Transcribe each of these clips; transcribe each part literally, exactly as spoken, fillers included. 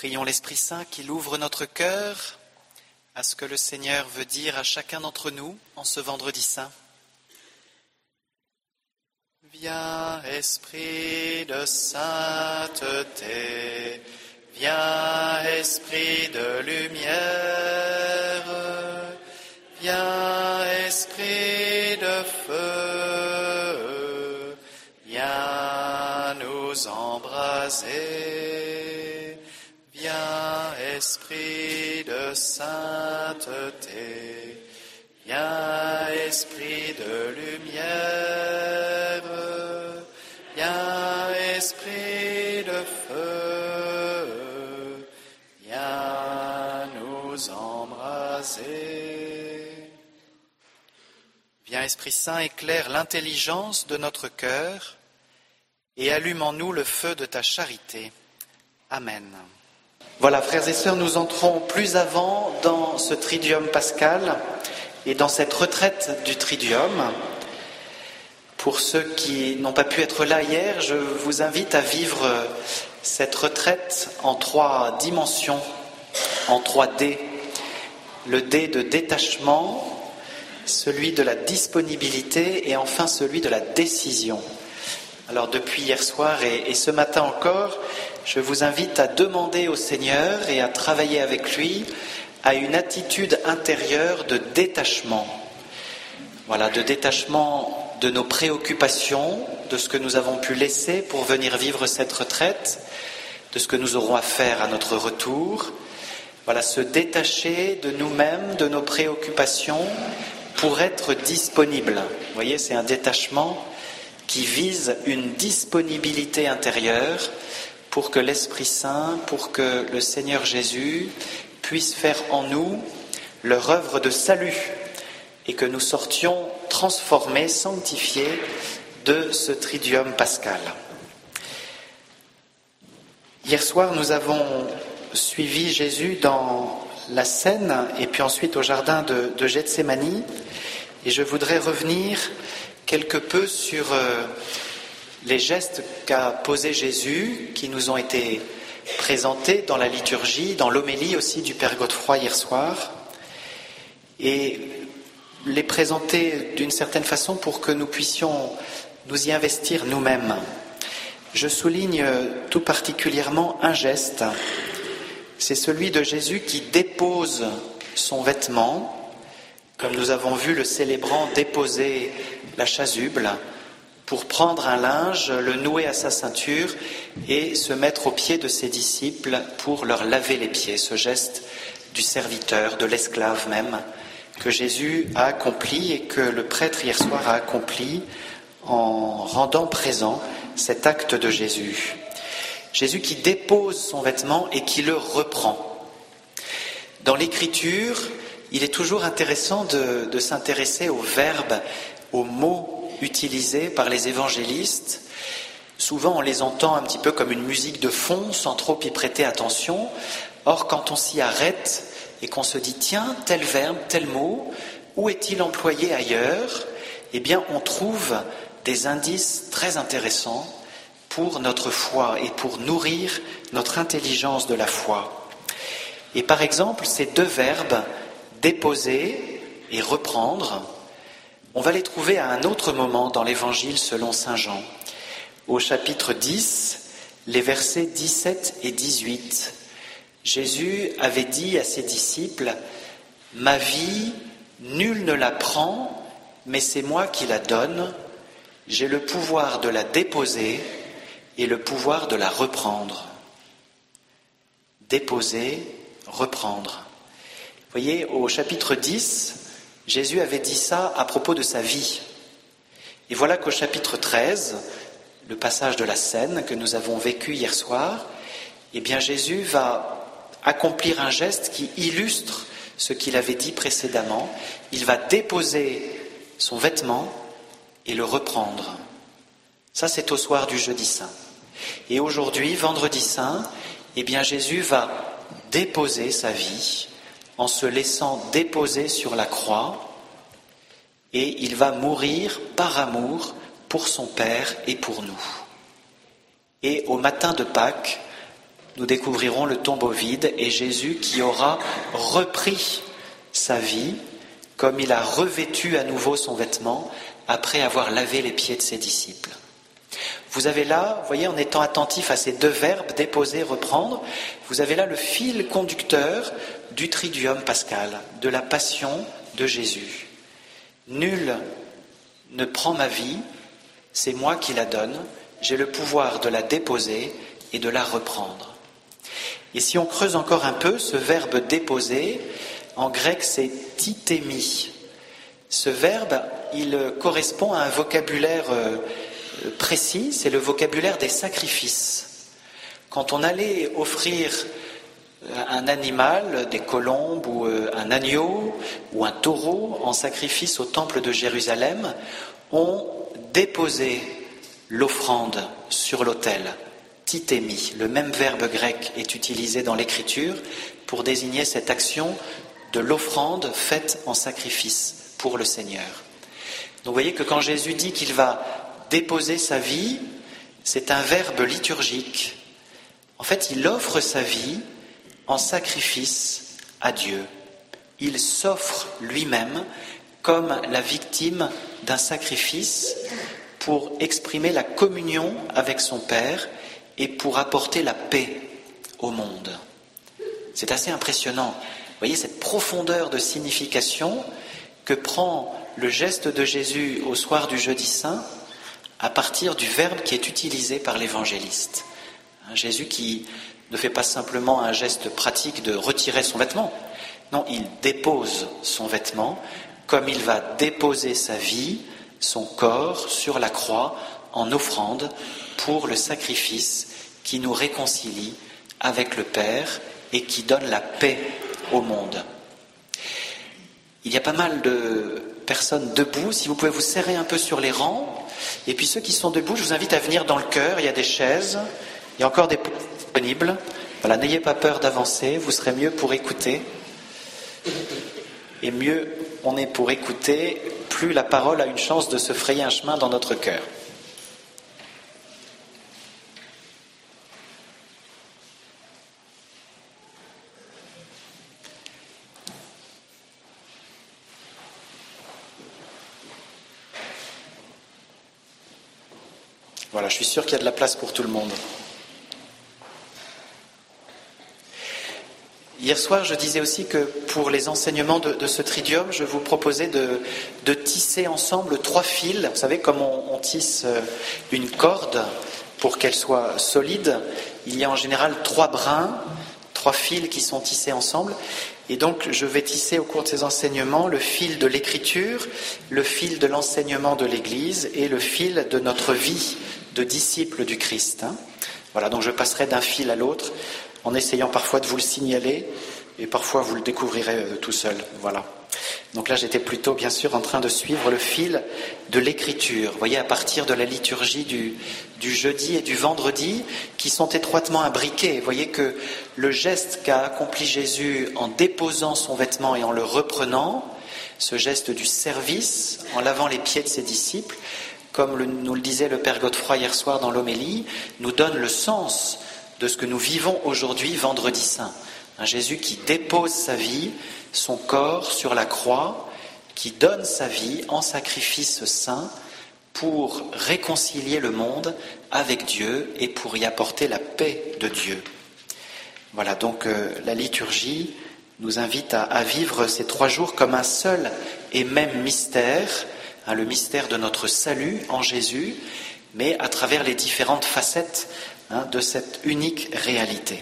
Prions l'Esprit Saint qu'il ouvre notre cœur à ce que le Seigneur veut dire à chacun d'entre nous en ce vendredi saint. Viens, Esprit de sainteté, viens, Esprit de lumière, viens, Esprit de feu, viens nous embraser. Viens, Esprit de sainteté, viens, Esprit de lumière, viens, Esprit de feu, viens nous embraser. Viens, Esprit Saint, éclaire l'intelligence de notre cœur et allume en nous le feu de ta charité. Amen. Voilà, frères et sœurs, nous entrons plus avant dans ce Triduum pascal et dans cette retraite du Triduum. Pour ceux qui n'ont pas pu être là hier, je vous invite à vivre cette retraite en trois dimensions, en trois D. Le D de détachement, celui de la disponibilité et enfin celui de la décision. Alors depuis hier soir et, et ce matin encore, je vous invite à demander au Seigneur et à travailler avec lui à une attitude intérieure de détachement. Voilà, de détachement de nos préoccupations, de ce que nous avons pu laisser pour venir vivre cette retraite, de ce que nous aurons à faire à notre retour. Voilà, se détacher de nous-mêmes, de nos préoccupations pour être disponible. Vous voyez, c'est un détachement qui vise une disponibilité intérieure pour que l'Esprit Saint, pour que le Seigneur Jésus puisse faire en nous leur œuvre de salut et que nous sortions transformés, sanctifiés de ce Triduum pascal. Hier soir, nous avons suivi Jésus dans la Seine et puis ensuite au jardin de, de Gethsémani, et je voudrais revenir quelque peu sur euh, les gestes qu'a posés Jésus, qui nous ont été présentés dans la liturgie, dans l'homélie aussi du Père Godefroy hier soir, et les présenter d'une certaine façon pour que nous puissions nous y investir nous-mêmes. Je souligne tout particulièrement un geste, c'est celui de Jésus qui dépose son vêtement, comme nous avons vu le célébrant déposer la chasuble pour prendre un linge, le nouer à sa ceinture et se mettre aux pieds de ses disciples pour leur laver les pieds. Ce geste du serviteur, de l'esclave même, que Jésus a accompli et que le prêtre hier soir a accompli en rendant présent cet acte de Jésus. Jésus qui dépose son vêtement et qui le reprend. Dans l'Écriture, il est toujours intéressant de, de s'intéresser aux verbes, aux mots utilisés par les évangélistes. Souvent, on les entend un petit peu comme une musique de fond, sans trop y prêter attention. Or, quand on s'y arrête et qu'on se dit « Tiens, tel verbe, tel mot, où est-il employé ailleurs ?» Eh bien, on trouve des indices très intéressants pour notre foi et pour nourrir notre intelligence de la foi. Et par exemple, ces deux verbes, déposer et reprendre, on va les trouver à un autre moment dans l'Évangile selon saint Jean. Au chapitre dix, les versets dix-sept et dix-huit, Jésus avait dit à ses disciples « Ma vie, nul ne la prend, mais c'est moi qui la donne. J'ai le pouvoir de la déposer et le pouvoir de la reprendre. » Déposer, reprendre. Vous voyez, au chapitre dix, Jésus avait dit ça à propos de sa vie. Et voilà qu'au chapitre treize, le passage de la Seine que nous avons vécu hier soir, eh bien Jésus va accomplir un geste qui illustre ce qu'il avait dit précédemment. Il va déposer son vêtement et le reprendre. Ça, c'est au soir du jeudi saint. Et aujourd'hui, vendredi saint, eh bien Jésus va déposer sa vie en se laissant déposer sur la croix, et il va mourir par amour pour son Père et pour nous. Et au matin de Pâques, nous découvrirons le tombeau vide et Jésus qui aura repris sa vie, comme il a revêtu à nouveau son vêtement après avoir lavé les pieds de ses disciples. Vous avez là, vous voyez, en étant attentif à ces deux verbes, déposer, reprendre, vous avez là le fil conducteur du triduum pascal, de la passion de Jésus. Nul ne prend ma vie, c'est moi qui la donne, j'ai le pouvoir de la déposer et de la reprendre. Et si on creuse encore un peu, ce verbe déposer, en grec c'est titémi. Ce verbe, il correspond à un vocabulaire précis, c'est le vocabulaire des sacrifices. Quand on allait offrir un animal, des colombes ou un agneau ou un taureau en sacrifice au temple de Jérusalem, on déposait l'offrande sur l'autel. Titémi, le même verbe grec est utilisé dans l'Écriture pour désigner cette action de l'offrande faite en sacrifice pour le Seigneur. Donc vous voyez que quand Jésus dit qu'il va déposer sa vie, c'est un verbe liturgique. En fait, il offre sa vie en sacrifice à Dieu. Il s'offre lui-même comme la victime d'un sacrifice pour exprimer la communion avec son Père et pour apporter la paix au monde. C'est assez impressionnant. Vous voyez cette profondeur de signification que prend le geste de Jésus au soir du jeudi saint à partir du verbe qui est utilisé par l'évangéliste. Jésus qui ne fait pas simplement un geste pratique de retirer son vêtement. Non, il dépose son vêtement comme il va déposer sa vie, son corps sur la croix en offrande pour le sacrifice qui nous réconcilie avec le Père et qui donne la paix au monde. Il y a pas mal de personnes debout, si vous pouvez vous serrer un peu sur les rangs. Et puis ceux qui sont debout, je vous invite à venir dans le chœur, il y a des chaises, il y a encore des places disponibles. Voilà, n'ayez pas peur d'avancer, vous serez mieux pour écouter. Et mieux on est pour écouter, plus la parole a une chance de se frayer un chemin dans notre cœur. Voilà, je suis sûr qu'il y a de la place pour tout le monde. Hier soir, je disais aussi que pour les enseignements de, de ce tridium, je vous proposais de, de tisser ensemble trois fils. Vous savez, comme on, on tisse une corde pour qu'elle soit solide, il y a en général trois brins, trois fils qui sont tissés ensemble. Et donc, je vais tisser au cours de ces enseignements le fil de l'écriture, le fil de l'enseignement de l'Église et le fil de notre vie de disciples du Christ. Voilà, donc je passerai d'un fil à l'autre en essayant parfois de vous le signaler et parfois vous le découvrirez tout seul. Voilà. Donc là, j'étais plutôt, bien sûr, en train de suivre le fil de l'écriture. Vous voyez, à partir de la liturgie du, du jeudi et du vendredi, qui sont étroitement imbriqués. Vous voyez que le geste qu'a accompli Jésus en déposant son vêtement et en le reprenant, ce geste du service, en lavant les pieds de ses disciples, comme le, nous le disait le Père Godefroy hier soir dans l'homélie, nous donne le sens de ce que nous vivons aujourd'hui, vendredi saint. Un Jésus qui dépose sa vie, son corps sur la croix, qui donne sa vie en sacrifice saint pour réconcilier le monde avec Dieu et pour y apporter la paix de Dieu. Voilà, donc euh, la liturgie nous invite à, à vivre ces trois jours comme un seul et même mystère, hein, le mystère de notre salut en Jésus, mais à travers les différentes facettes hein, de cette unique réalité.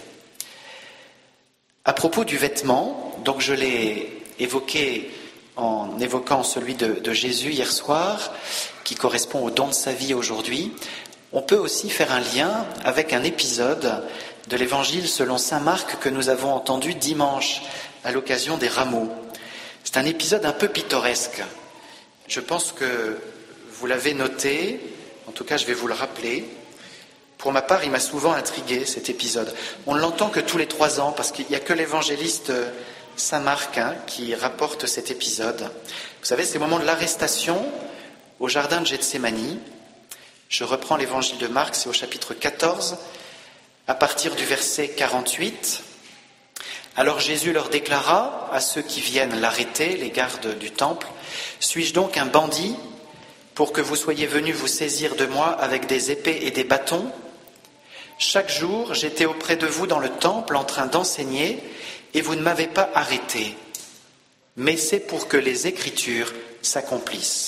À propos du vêtement, donc je l'ai évoqué en évoquant celui de, de Jésus hier soir, qui correspond au don de sa vie aujourd'hui, on peut aussi faire un lien avec un épisode de l'Évangile selon saint Marc que nous avons entendu dimanche à l'occasion des rameaux. C'est un épisode un peu pittoresque. Je pense que vous l'avez noté, en tout cas je vais vous le rappeler. Pour ma part, il m'a souvent intrigué cet épisode. On ne l'entend que tous les trois ans parce qu'il n'y a que l'évangéliste saint Marc hein, qui rapporte cet épisode. Vous savez, c'est le moment de l'arrestation au jardin de Gethsémani. Je reprends l'évangile de Marc, c'est au chapitre quatorze, à partir du verset quarante-huit. Alors Jésus leur déclara à ceux qui viennent l'arrêter, les gardes du temple, « Suis-je donc un bandit pour que vous soyez venus vous saisir de moi avec des épées et des bâtons ? Chaque jour, j'étais auprès de vous dans le temple en train d'enseigner et vous ne m'avez pas arrêté. Mais c'est pour que les Écritures s'accomplissent. »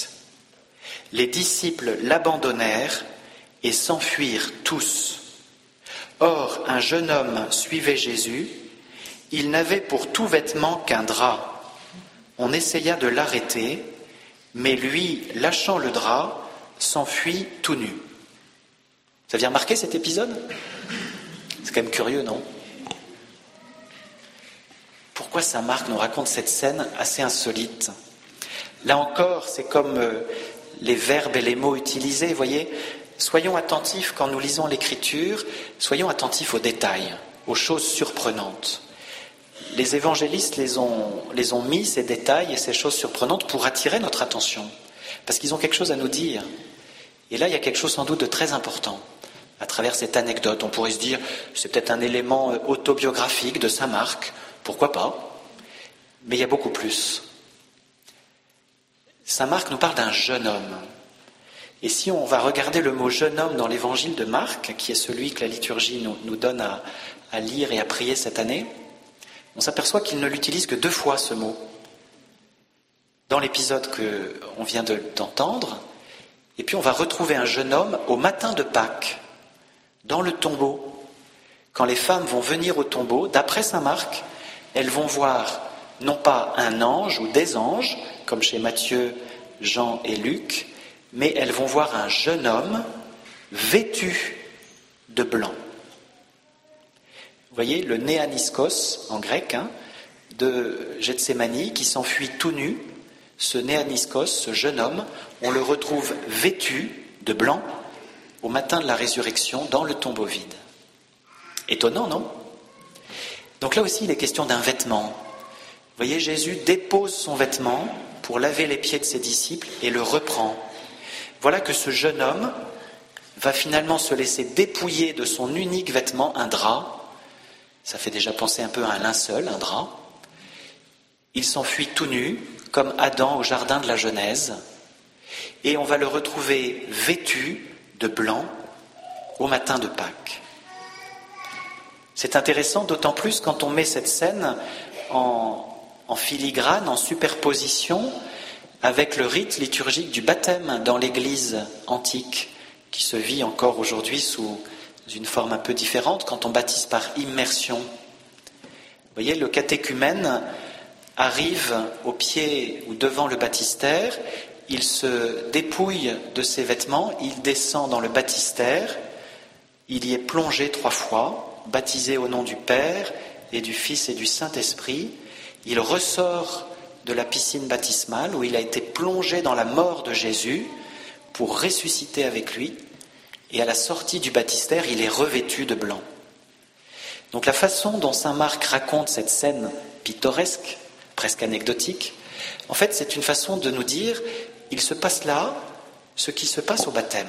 Les disciples l'abandonnèrent et s'enfuirent tous. Or, un jeune homme suivait Jésus. Il n'avait pour tout vêtement qu'un drap. On essaya de l'arrêter, mais lui, lâchant le drap, s'enfuit tout nu. Vous aviez remarqué cet épisode ? C'est quand même curieux, non ? Pourquoi saint Marc nous raconte cette scène assez insolite ? Là encore, c'est comme euh, les verbes et les mots utilisés, vous voyez ? Soyons attentifs quand nous lisons l'Écriture, soyons attentifs aux détails, aux choses surprenantes. Les évangélistes les ont, les ont mis, ces détails et ces choses surprenantes, pour attirer notre attention, parce qu'ils ont quelque chose à nous dire. Et là, il y a quelque chose sans doute de très important. À travers cette anecdote, on pourrait se dire, c'est peut-être un élément autobiographique de saint Marc, pourquoi pas ? Mais il y a beaucoup plus. Saint Marc nous parle d'un jeune homme. Et si on va regarder le mot « jeune homme » dans l'évangile de Marc, qui est celui que la liturgie nous, nous donne à, à lire et à prier cette année, on s'aperçoit qu'il ne l'utilise que deux fois, ce mot. Dans l'épisode qu'on vient de, d'entendre, et puis on va retrouver un jeune homme au matin de Pâques, dans le tombeau. Quand les femmes vont venir au tombeau, d'après saint Marc, elles vont voir non pas un ange ou des anges, comme chez Matthieu, Jean et Luc, mais elles vont voir un jeune homme vêtu de blanc. Vous voyez, le néaniskos, en grec, hein, de Gethsémani, qui s'enfuit tout nu, ce néaniskos, ce jeune homme, on le retrouve vêtu de blanc au matin de la résurrection dans le tombeau vide. Étonnant, non ? Donc là aussi, il est question d'un vêtement. Vous voyez, Jésus dépose son vêtement pour laver les pieds de ses disciples et le reprend. Voilà que ce jeune homme va finalement se laisser dépouiller de son unique vêtement, un drap. Ça fait déjà penser un peu à un linceul, un drap. Il s'enfuit tout nu, comme Adam au jardin de la Genèse, et on va le retrouver vêtu de blanc au matin de Pâques. C'est intéressant, d'autant plus quand on met cette scène en, en filigrane, en superposition avec le rite liturgique du baptême dans l'Église antique, qui se vit encore aujourd'hui sous une forme un peu différente, quand on baptise par immersion. Vous voyez, le catéchumène arrive au pied ou devant le baptistère, il se dépouille de ses vêtements, il descend dans le baptistère, il y est plongé trois fois, baptisé au nom du Père et du Fils et du Saint-Esprit. Il ressort de la piscine baptismale où il a été plongé dans la mort de Jésus pour ressusciter avec lui. Et à la sortie du baptistère, il est revêtu de blanc. Donc la façon dont saint Marc raconte cette scène pittoresque, presque anecdotique, en fait c'est une façon de nous dire, il se passe là ce qui se passe au baptême.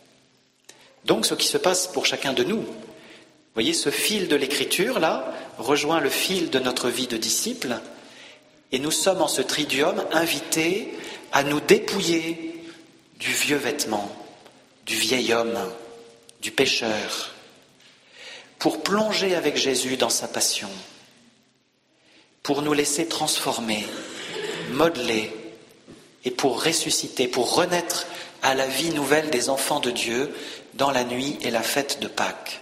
Donc ce qui se passe pour chacun de nous. Vous voyez, ce fil de l'écriture là rejoint le fil de notre vie de disciple, et nous sommes en ce triduum invités à nous dépouiller du vieux vêtement, du vieil homme, du pécheur, pour plonger avec Jésus dans sa passion, pour nous laisser transformer, modeler, et pour ressusciter, pour renaître à la vie nouvelle des enfants de Dieu dans la nuit et la fête de Pâques.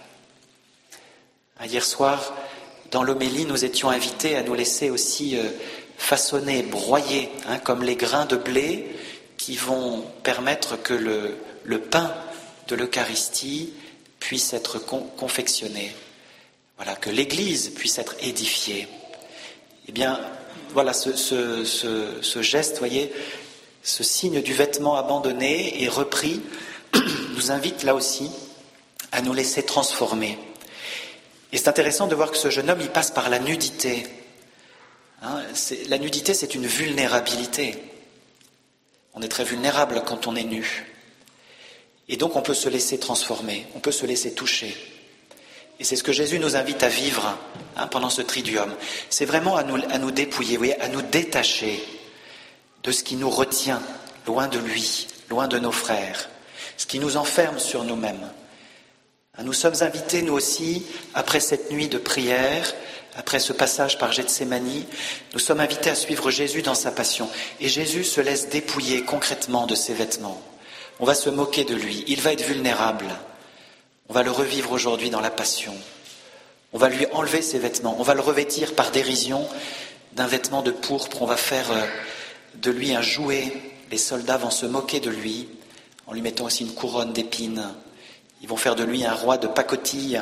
Hier soir, dans l'homélie, nous étions invités à nous laisser aussi façonner, broyer, hein, comme les grains de blé qui vont permettre que le, le pain de l'Eucharistie puisse être con- confectionné. Voilà, que l'Église puisse être édifiée. Eh bien, voilà, ce, ce, ce, ce geste, voyez, ce signe du vêtement abandonné et repris, nous invite là aussi à nous laisser transformer. Et c'est intéressant de voir que ce jeune homme, il passe par la nudité. Hein, c'est, la nudité, c'est une vulnérabilité. On est très vulnérable quand on est nu. Et donc on peut se laisser transformer, on peut se laisser toucher. Et c'est ce que Jésus nous invite à vivre hein, pendant ce triduum. C'est vraiment à nous, à nous dépouiller, vous voyez, à nous détacher de ce qui nous retient loin de lui, loin de nos frères, ce qui nous enferme sur nous-mêmes. Nous sommes invités, nous aussi, après cette nuit de prière, après ce passage par Gethsémani, nous sommes invités à suivre Jésus dans sa passion. Et Jésus se laisse dépouiller concrètement de ses vêtements. On va se moquer de lui, il va être vulnérable. On va le revivre aujourd'hui dans la passion. On va lui enlever ses vêtements, on va le revêtir par dérision d'un vêtement de pourpre, on va faire de lui un jouet. Les soldats vont se moquer de lui en lui mettant aussi une couronne d'épines. Ils vont faire de lui un roi de pacotille.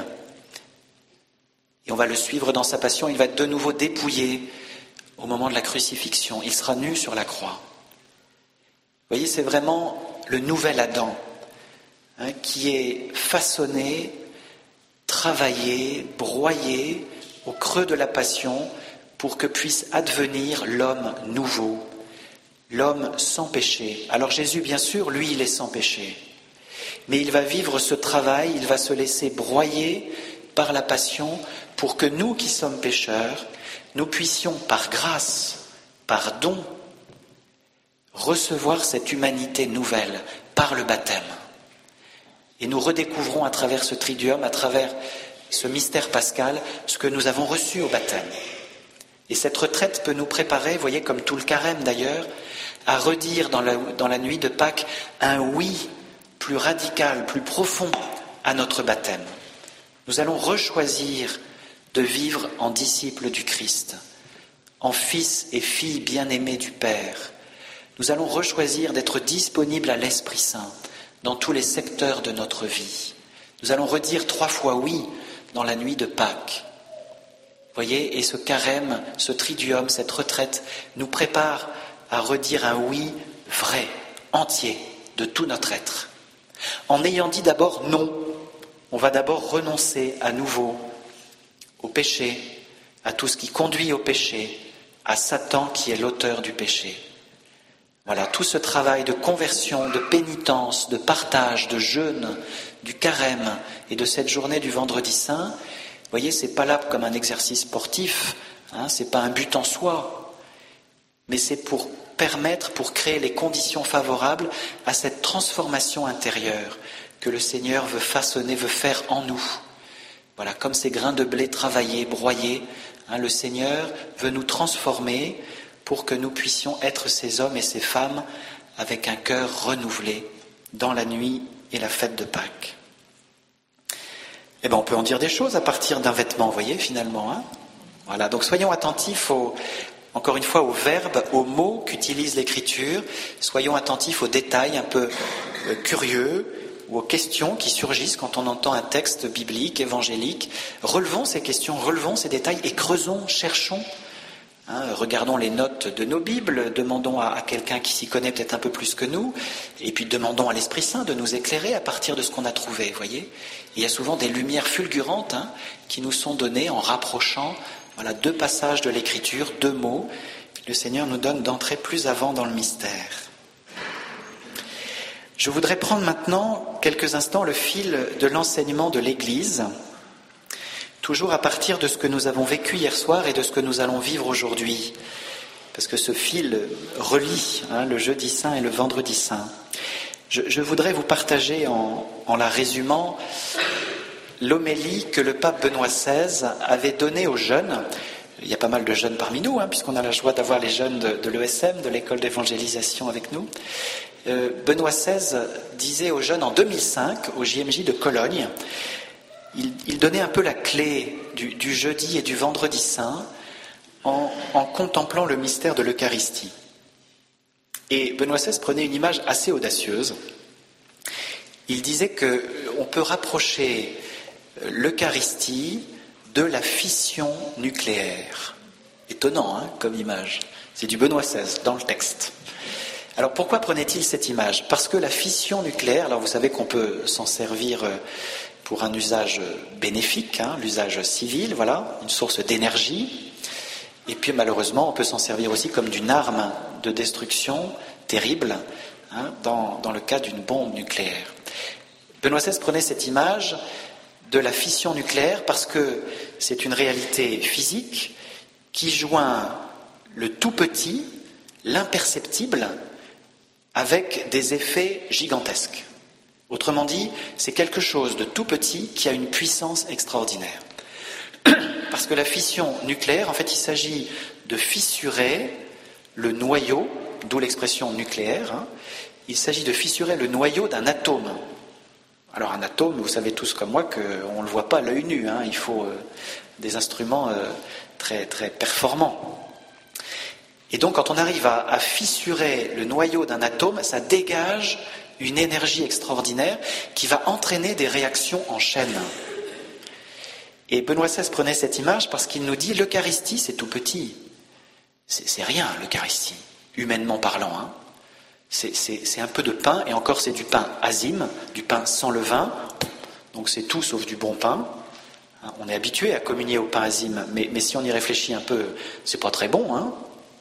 Et on va le suivre dans sa passion. Il va être de nouveau dépouillé au moment de la crucifixion. Il sera nu sur la croix. Vous voyez, c'est vraiment le nouvel Adam hein, qui est façonné, travaillé, broyé au creux de la passion pour que puisse advenir l'homme nouveau, l'homme sans péché. Alors Jésus, bien sûr, lui, il est sans péché. Mais il va vivre ce travail, il va se laisser broyer par la passion pour que nous qui sommes pécheurs, nous puissions par grâce, par don, recevoir cette humanité nouvelle par le baptême. Et nous redécouvrons à travers ce triduum, à travers ce mystère pascal, ce que nous avons reçu au baptême. Et cette retraite peut nous préparer, vous voyez, comme tout le carême d'ailleurs, à redire dans la, dans la nuit de Pâques un oui plus radical, plus profond à notre baptême. Nous allons rechoisir de vivre en disciples du Christ, en fils et filles bien-aimés du Père. Nous allons rechoisir d'être disponibles à l'Esprit Saint dans tous les secteurs de notre vie. Nous allons redire trois fois oui dans la nuit de Pâques. Vous voyez, et ce carême, ce triduum, cette retraite nous prépare à redire un oui vrai, entier, de tout notre être. En ayant dit d'abord non, on va d'abord renoncer à nouveau au péché, à tout ce qui conduit au péché, à Satan qui est l'auteur du péché. Voilà, tout ce travail de conversion, de pénitence, de partage, de jeûne, du carême et de cette journée du vendredi saint, vous voyez, c'est pas là comme un exercice sportif, hein, c'est pas un but en soi, mais c'est pour permettre, pour créer les conditions favorables à cette transformation intérieure que le Seigneur veut façonner, veut faire en nous. Voilà, comme ces grains de blé travaillés, broyés, hein, le Seigneur veut nous transformer pour que nous puissions être ces hommes et ces femmes avec un cœur renouvelé dans la nuit et la fête de Pâques. Eh bien, on peut en dire des choses à partir d'un vêtement, vous voyez, finalement. Hein voilà, donc soyons attentifs aux... Encore une fois, aux verbes, aux mots qu'utilise l'Écriture. Soyons attentifs aux détails un peu euh, curieux ou aux questions qui surgissent quand on entend un texte biblique, évangélique. Relevons ces questions, relevons ces détails et creusons, cherchons. Hein, regardons les notes de nos Bibles, demandons à, à quelqu'un qui s'y connaît peut-être un peu plus que nous, et puis demandons à l'Esprit Saint de nous éclairer à partir de ce qu'on a trouvé, vous voyez. Il y a souvent des lumières fulgurantes hein, qui nous sont données en rapprochant voilà, deux passages de l'Écriture, deux mots. Le Seigneur nous donne d'entrer plus avant dans le mystère. Je voudrais prendre maintenant quelques instants le fil de l'enseignement de l'Église, toujours à partir de ce que nous avons vécu hier soir et de ce que nous allons vivre aujourd'hui, parce que ce fil relie hein, le jeudi saint et le vendredi saint. Je, je voudrais vous partager en, en la résumant l'homélie que le pape Benoît seize avait donnée aux jeunes. Il y a pas mal de jeunes parmi nous, hein, puisqu'on a la joie d'avoir les jeunes de, de l'E S M, de l'école d'évangélisation avec nous. Euh, Benoît seize disait aux jeunes en deux mille cinq, au J M J de Cologne, il, il donnait un peu la clé du, du jeudi et du vendredi saint en, en contemplant le mystère de l'Eucharistie. Et Benoît seize prenait une image assez audacieuse. Il disait qu'on peut rapprocher l'Eucharistie de la fission nucléaire. Étonnant hein, comme image. C'est du Benoît seize dans le texte. Alors pourquoi prenait-il cette image ? Parce que la fission nucléaire, alors vous savez qu'on peut s'en servir pour un usage bénéfique, hein, l'usage civil, voilà, une source d'énergie. Et puis malheureusement, on peut s'en servir aussi comme d'une arme de destruction terrible hein, dans, dans le cas d'une bombe nucléaire. Benoît seize prenait cette image de la fission nucléaire parce que c'est une réalité physique qui joint le tout petit, l'imperceptible, avec des effets gigantesques. Autrement dit, c'est quelque chose de tout petit qui a une puissance extraordinaire. Parce que la fission nucléaire, en fait, il s'agit de fissurer le noyau, d'où l'expression nucléaire, hein, il s'agit de fissurer le noyau d'un atome. Alors un atome, vous savez tous comme moi qu'on ne le voit pas à l'œil nu, hein, il faut euh, des instruments euh, très, très performants. Et donc quand on arrive à, à fissurer le noyau d'un atome, ça dégage une énergie extraordinaire qui va entraîner des réactions en chaîne. Et Benoît seize prenait cette image parce qu'il nous dit l'Eucharistie c'est tout petit. C'est, c'est rien l'Eucharistie, humainement parlant. Hein. C'est, c'est, c'est un peu de pain, et encore c'est du pain azime, du pain sans levain, donc c'est tout sauf du bon pain. On est habitué à communier au pain azime, mais, mais si on y réfléchit un peu, c'est pas très bon. Hein.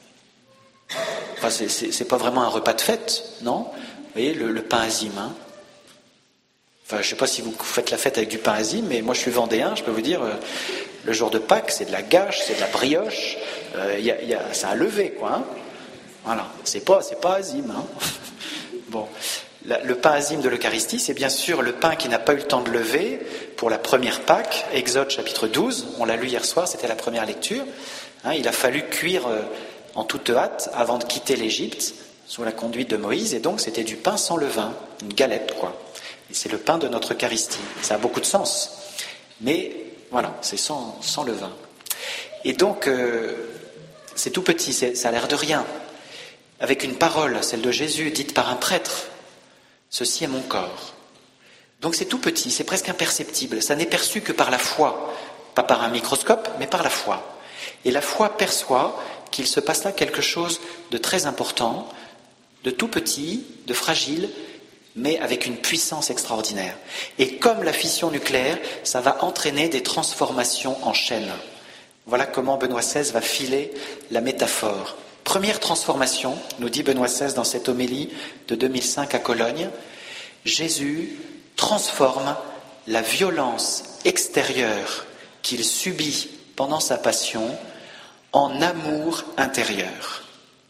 Enfin, c'est, c'est, c'est pas vraiment un repas de fête, non ? Vous voyez, le, le pain azime. Hein. Enfin, je ne sais pas si vous faites la fête avec du pain azime, mais moi je suis vendéen, je peux vous dire, euh, le jour de Pâques, c'est de la gâche, c'est de la brioche, euh, y a, y a, c'est un lever, quoi. Hein. Voilà, c'est pas, c'est pas azime. Hein. Bon, la, le pain azime de l'Eucharistie, c'est bien sûr le pain qui n'a pas eu le temps de lever pour la première Pâques, Exode chapitre douze, on l'a lu hier soir, c'était la première lecture. Hein, il a fallu cuire euh, en toute hâte avant de quitter l'Égypte, sous la conduite de Moïse, et donc c'était du pain sans levain, une galette, quoi. Et c'est le pain de notre Eucharistie. Ça a beaucoup de sens. Mais voilà, c'est sans, sans levain. Et donc, euh, c'est tout petit, c'est, ça a l'air de rien. Avec une parole, celle de Jésus, dite par un prêtre, « Ceci est mon corps ». Donc c'est tout petit, c'est presque imperceptible. Ça n'est perçu que par la foi. Pas par un microscope, mais par la foi. Et la foi perçoit qu'il se passe là quelque chose de très important, de tout petit, de fragile, mais avec une puissance extraordinaire. Et comme la fission nucléaire, ça va entraîner des transformations en chaîne. Voilà comment Benoît seize va filer la métaphore. Première transformation, nous dit Benoît seize dans cette homélie de deux mille cinq à Cologne, Jésus transforme la violence extérieure qu'il subit pendant sa passion en amour intérieur.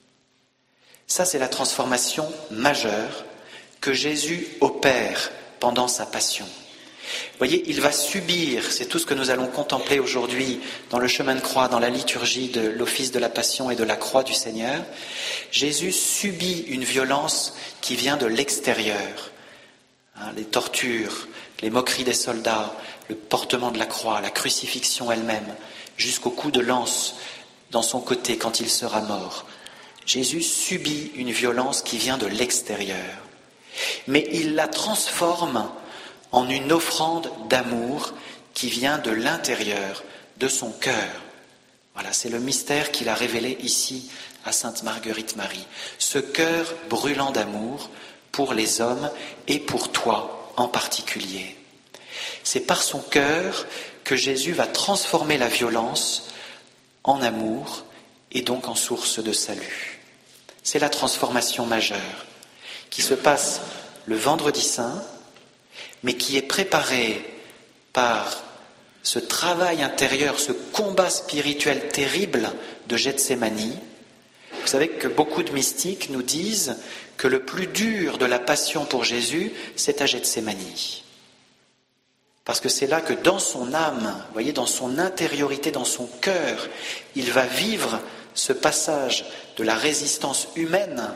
Ça, c'est la transformation majeure que Jésus opère pendant sa passion. Vous voyez, il va subir, c'est tout ce que nous allons contempler aujourd'hui dans le chemin de croix, dans la liturgie de l'office de la passion et de la croix du Seigneur. Jésus subit une violence qui vient de l'extérieur. Hein, les tortures, les moqueries des soldats, le portement de la croix, la crucifixion elle-même, jusqu'au coup de lance dans son côté quand il sera mort. Jésus subit une violence qui vient de l'extérieur. Mais il la transforme en une offrande d'amour qui vient de l'intérieur, de son cœur. Voilà, c'est le mystère qu'il a révélé ici à Sainte Marguerite Marie. Ce cœur brûlant d'amour pour les hommes et pour toi en particulier. C'est par son cœur que Jésus va transformer la violence en amour et donc en source de salut. C'est la transformation majeure qui se passe le vendredi saint, mais qui est préparée par ce travail intérieur, ce combat spirituel terrible de Gethsémani. Vous savez que beaucoup de mystiques nous disent que le plus dur de la passion pour Jésus, c'est à Gethsémani. Parce que c'est là que dans son âme, vous voyez, dans son intériorité, dans son cœur, il va vivre ce passage de la résistance humaine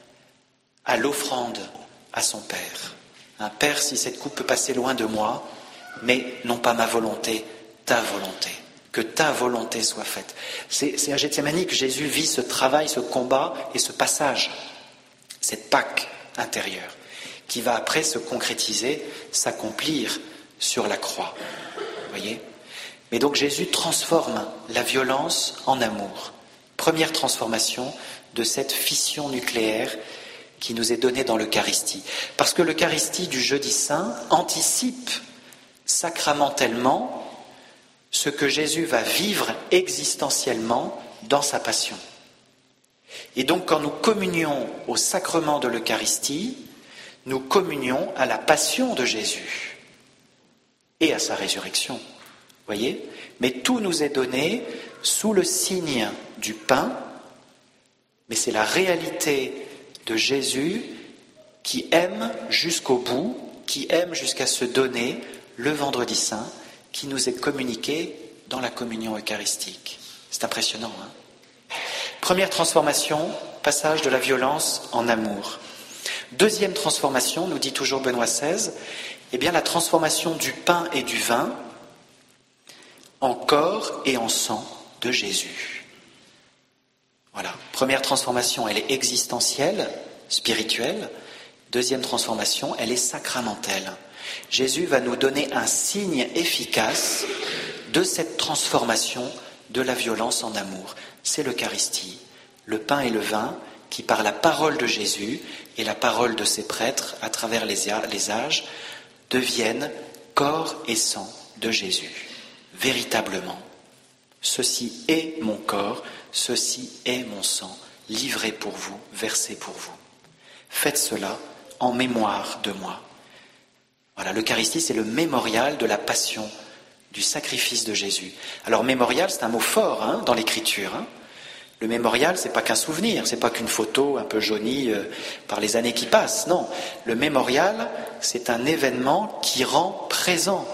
à l'offrande à son Père. Un Père, si cette coupe peut passer loin de moi, mais non pas ma volonté, ta volonté. Que ta volonté soit faite. C'est, c'est à Gethsémani que Jésus vit ce travail, ce combat et ce passage, cette Pâque intérieure, qui va après se concrétiser, s'accomplir sur la croix. Vous voyez ? Mais donc Jésus transforme la violence en amour. Première transformation de cette fission nucléaire qui nous est donnée dans l'Eucharistie. Parce que l'Eucharistie du jeudi saint anticipe sacramentellement ce que Jésus va vivre existentiellement dans sa passion. Et donc quand nous communions au sacrement de l'Eucharistie, nous communions à la passion de Jésus. et à sa résurrection. Voyez ? Mais tout nous est donné sous le signe du pain, mais c'est la réalité de Jésus qui aime jusqu'au bout, qui aime jusqu'à se donner le vendredi saint, qui nous est communiqué dans la communion eucharistique. C'est impressionnant, hein ? Première transformation, passage de la violence en amour. Deuxième transformation, nous dit toujours Benoît seize, eh bien la transformation du pain et du vin en corps et en sang de Jésus. Voilà. Première transformation, elle est existentielle, spirituelle. Deuxième transformation, elle est sacramentelle. Jésus va nous donner un signe efficace de cette transformation de la violence en amour. C'est l'Eucharistie, le pain et le vin qui, par la parole de Jésus et la parole de ses prêtres à travers les âges, deviennent corps et sang de Jésus. Véritablement, ceci est mon corps, ceci est mon sang, livré pour vous, versé pour vous. Faites cela en mémoire de moi. Voilà, l'Eucharistie, c'est le mémorial de la passion, du sacrifice de Jésus. Alors, mémorial, c'est un mot fort hein, dans l'Écriture. Hein. Le mémorial, c'est pas qu'un souvenir, c'est pas qu'une photo un peu jaunie euh, par les années qui passent. Non, le mémorial, c'est un événement qui rend présent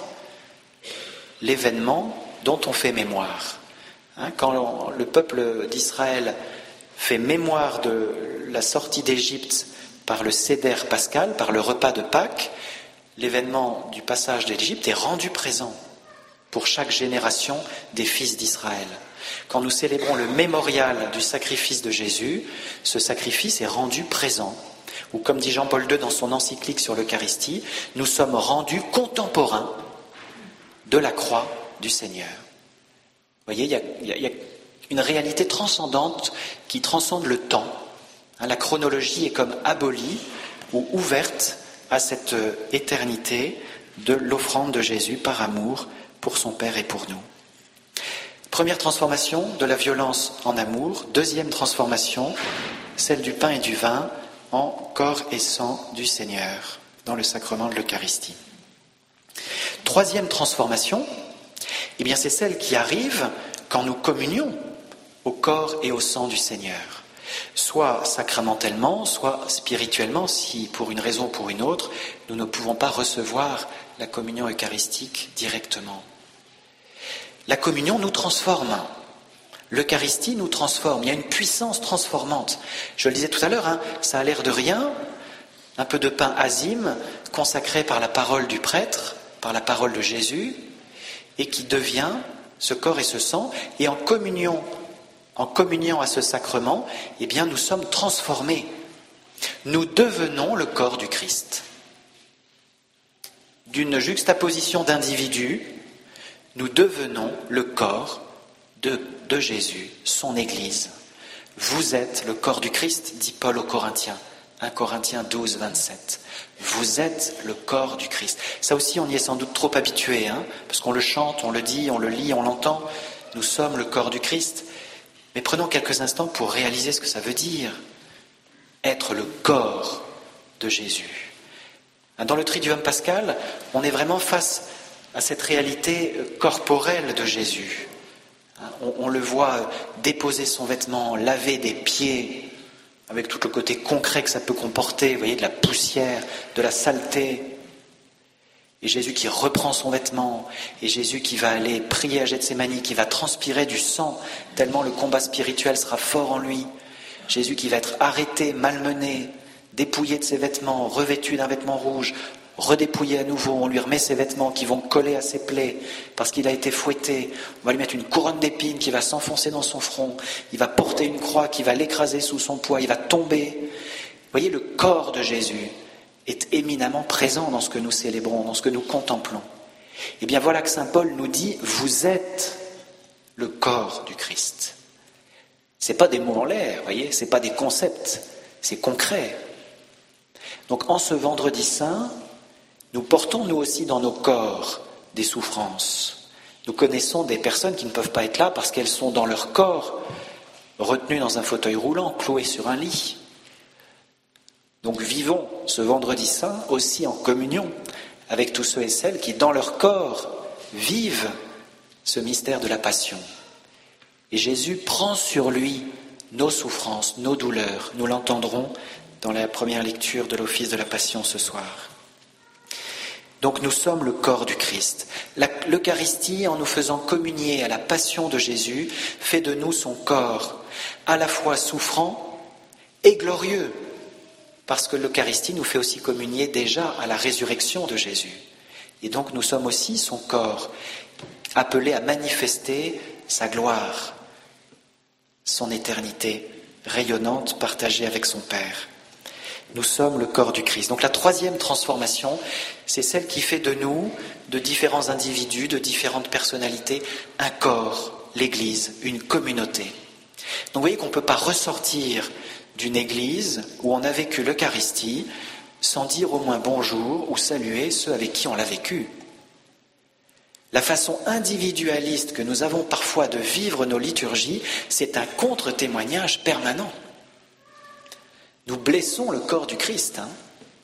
l'événement dont on fait mémoire. Hein, quand on, le peuple d'Israël fait mémoire de la sortie d'Égypte par le Seder pascal, par le repas de Pâques, l'événement du passage d'Égypte est rendu présent pour chaque génération des fils d'Israël. Quand nous célébrons le mémorial du sacrifice de Jésus, ce sacrifice est rendu présent. Ou comme dit Jean-Paul deux dans son encyclique sur l'Eucharistie, nous sommes rendus contemporains de la croix du Seigneur. Vous voyez, il y a, il y a, il y a une réalité transcendante qui transcende le temps. Hein, la chronologie est comme abolie ou ouverte à cette éternité de l'offrande de Jésus par amour pour son Père et pour nous. Première transformation, de la violence en amour. Deuxième transformation, celle du pain et du vin en corps et sang du Seigneur, dans le sacrement de l'Eucharistie. Troisième transformation, eh bien c'est celle qui arrive quand nous communions au corps et au sang du Seigneur. Soit sacramentellement, soit spirituellement, si pour une raison ou pour une autre, nous ne pouvons pas recevoir la communion eucharistique directement. La communion nous transforme. L'Eucharistie nous transforme. Il y a une puissance transformante. Je le disais tout à l'heure, hein, ça a l'air de rien. Un peu de pain azime, consacré par la parole du prêtre, par la parole de Jésus, et qui devient ce corps et ce sang. Et en communion, en communiant à ce sacrement, eh bien, nous sommes transformés. Nous devenons le corps du Christ. D'une juxtaposition d'individus, nous devenons le corps de, de Jésus, son Église. Vous êtes le corps du Christ, dit Paul aux Corinthiens, un Corinthiens douze, vingt-sept. Vous êtes le corps du Christ. Ça aussi, on y est sans doute trop habitué, hein, parce qu'on le chante, on le dit, on le lit, on l'entend. Nous sommes le corps du Christ. Mais prenons quelques instants pour réaliser ce que ça veut dire, être le corps de Jésus. Dans le Triduum pascal, on est vraiment face à cette réalité corporelle de Jésus. On, on le voit déposer son vêtement, laver des pieds, avec tout le côté concret que ça peut comporter, vous voyez, de la poussière, de la saleté. Et Jésus qui reprend son vêtement, et Jésus qui va aller prier à Gethsémani, qui va transpirer du sang, tellement le combat spirituel sera fort en lui. Jésus qui va être arrêté, malmené, dépouillé de ses vêtements, revêtu d'un vêtement rouge, redépouillé à nouveau, on lui remet ses vêtements qui vont coller à ses plaies parce qu'il a été fouetté, on va lui mettre une couronne d'épines qui va s'enfoncer dans son front, il va porter une croix qui va l'écraser sous son poids, il va tomber. Vous voyez, le corps de Jésus est éminemment présent dans ce que nous célébrons, dans ce que nous contemplons. Et bien voilà que saint Paul nous dit, vous êtes le corps du Christ. Ce n'est pas des mots en l'air, vous voyez, ce n'est pas des concepts, c'est concret. Donc en ce vendredi saint, nous portons nous aussi dans nos corps des souffrances. Nous connaissons des personnes qui ne peuvent pas être là parce qu'elles sont dans leur corps, retenues dans un fauteuil roulant, clouées sur un lit. Donc vivons ce vendredi saint aussi en communion avec tous ceux et celles qui, dans leur corps, vivent ce mystère de la passion. Et Jésus prend sur lui nos souffrances, nos douleurs. Nous l'entendrons dans la première lecture de l'office de la Passion ce soir. Donc nous sommes le corps du Christ. La, l'Eucharistie, en nous faisant communier à la passion de Jésus, fait de nous son corps, à la fois souffrant et glorieux, parce que l'Eucharistie nous fait aussi communier déjà à la résurrection de Jésus. Et donc nous sommes aussi son corps, appelé à manifester sa gloire, son éternité rayonnante, partagée avec son Père. Nous sommes le corps du Christ. Donc la troisième transformation, c'est celle qui fait de nous, de différents individus, de différentes personnalités, un corps, l'Église, une communauté. Donc vous voyez qu'on ne peut pas ressortir d'une Église où on a vécu l'Eucharistie sans dire au moins bonjour ou saluer ceux avec qui on l'a vécu. La façon individualiste que nous avons parfois de vivre nos liturgies, c'est un contre-témoignage permanent. Nous blessons le corps du Christ. Hein.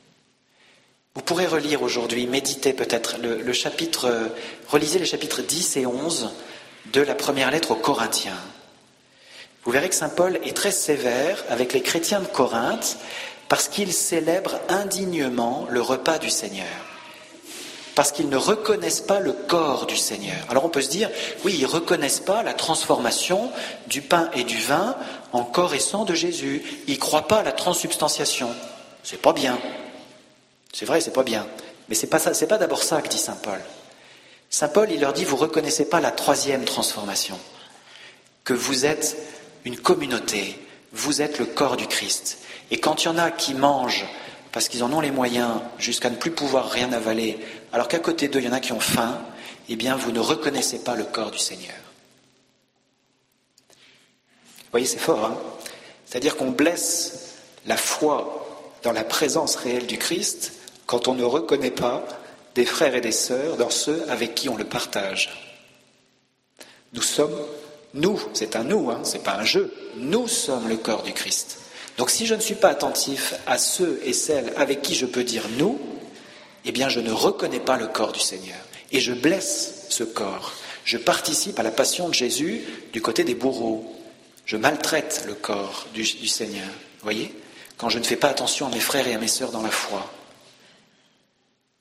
Vous pourrez relire aujourd'hui, méditer peut-être le, le chapitre, euh, relisez les chapitres dix et onze de la première lettre aux Corinthiens. Vous verrez que saint Paul est très sévère avec les chrétiens de Corinthe parce qu'ils célèbrent indignement le repas du Seigneur. Parce qu'ils ne reconnaissent pas le corps du Seigneur. Alors on peut se dire, oui, ils ne reconnaissent pas la transformation du pain et du vin en corps et sang de Jésus. Ils ne croient pas à la transsubstantiation. C'est pas bien. C'est vrai, c'est pas bien. Mais c'est pas ça, c'est pas d'abord ça que dit saint Paul. Saint Paul, il leur dit, vous ne reconnaissez pas la troisième transformation. Que vous êtes une communauté, vous êtes le corps du Christ. Et quand il y en a qui mangent parce qu'ils en ont les moyens jusqu'à ne plus pouvoir rien avaler, alors qu'à côté d'eux, il y en a qui ont faim, eh bien, vous ne reconnaissez pas le corps du Seigneur. Vous voyez, c'est fort, hein ? C'est-à-dire qu'on blesse la foi dans la présence réelle du Christ quand on ne reconnaît pas des frères et des sœurs dans ceux avec qui on le partage. Nous sommes, nous, c'est un nous, hein, c'est pas un jeu, nous sommes le corps du Christ. Donc si je ne suis pas attentif à ceux et celles avec qui je peux dire « nous », eh bien je ne reconnais pas le corps du Seigneur. Et je blesse ce corps. Je participe à la passion de Jésus du côté des bourreaux. Je maltraite le corps du, du Seigneur. Vous voyez ? Quand je ne fais pas attention à mes frères et à mes sœurs dans la foi. Waouh !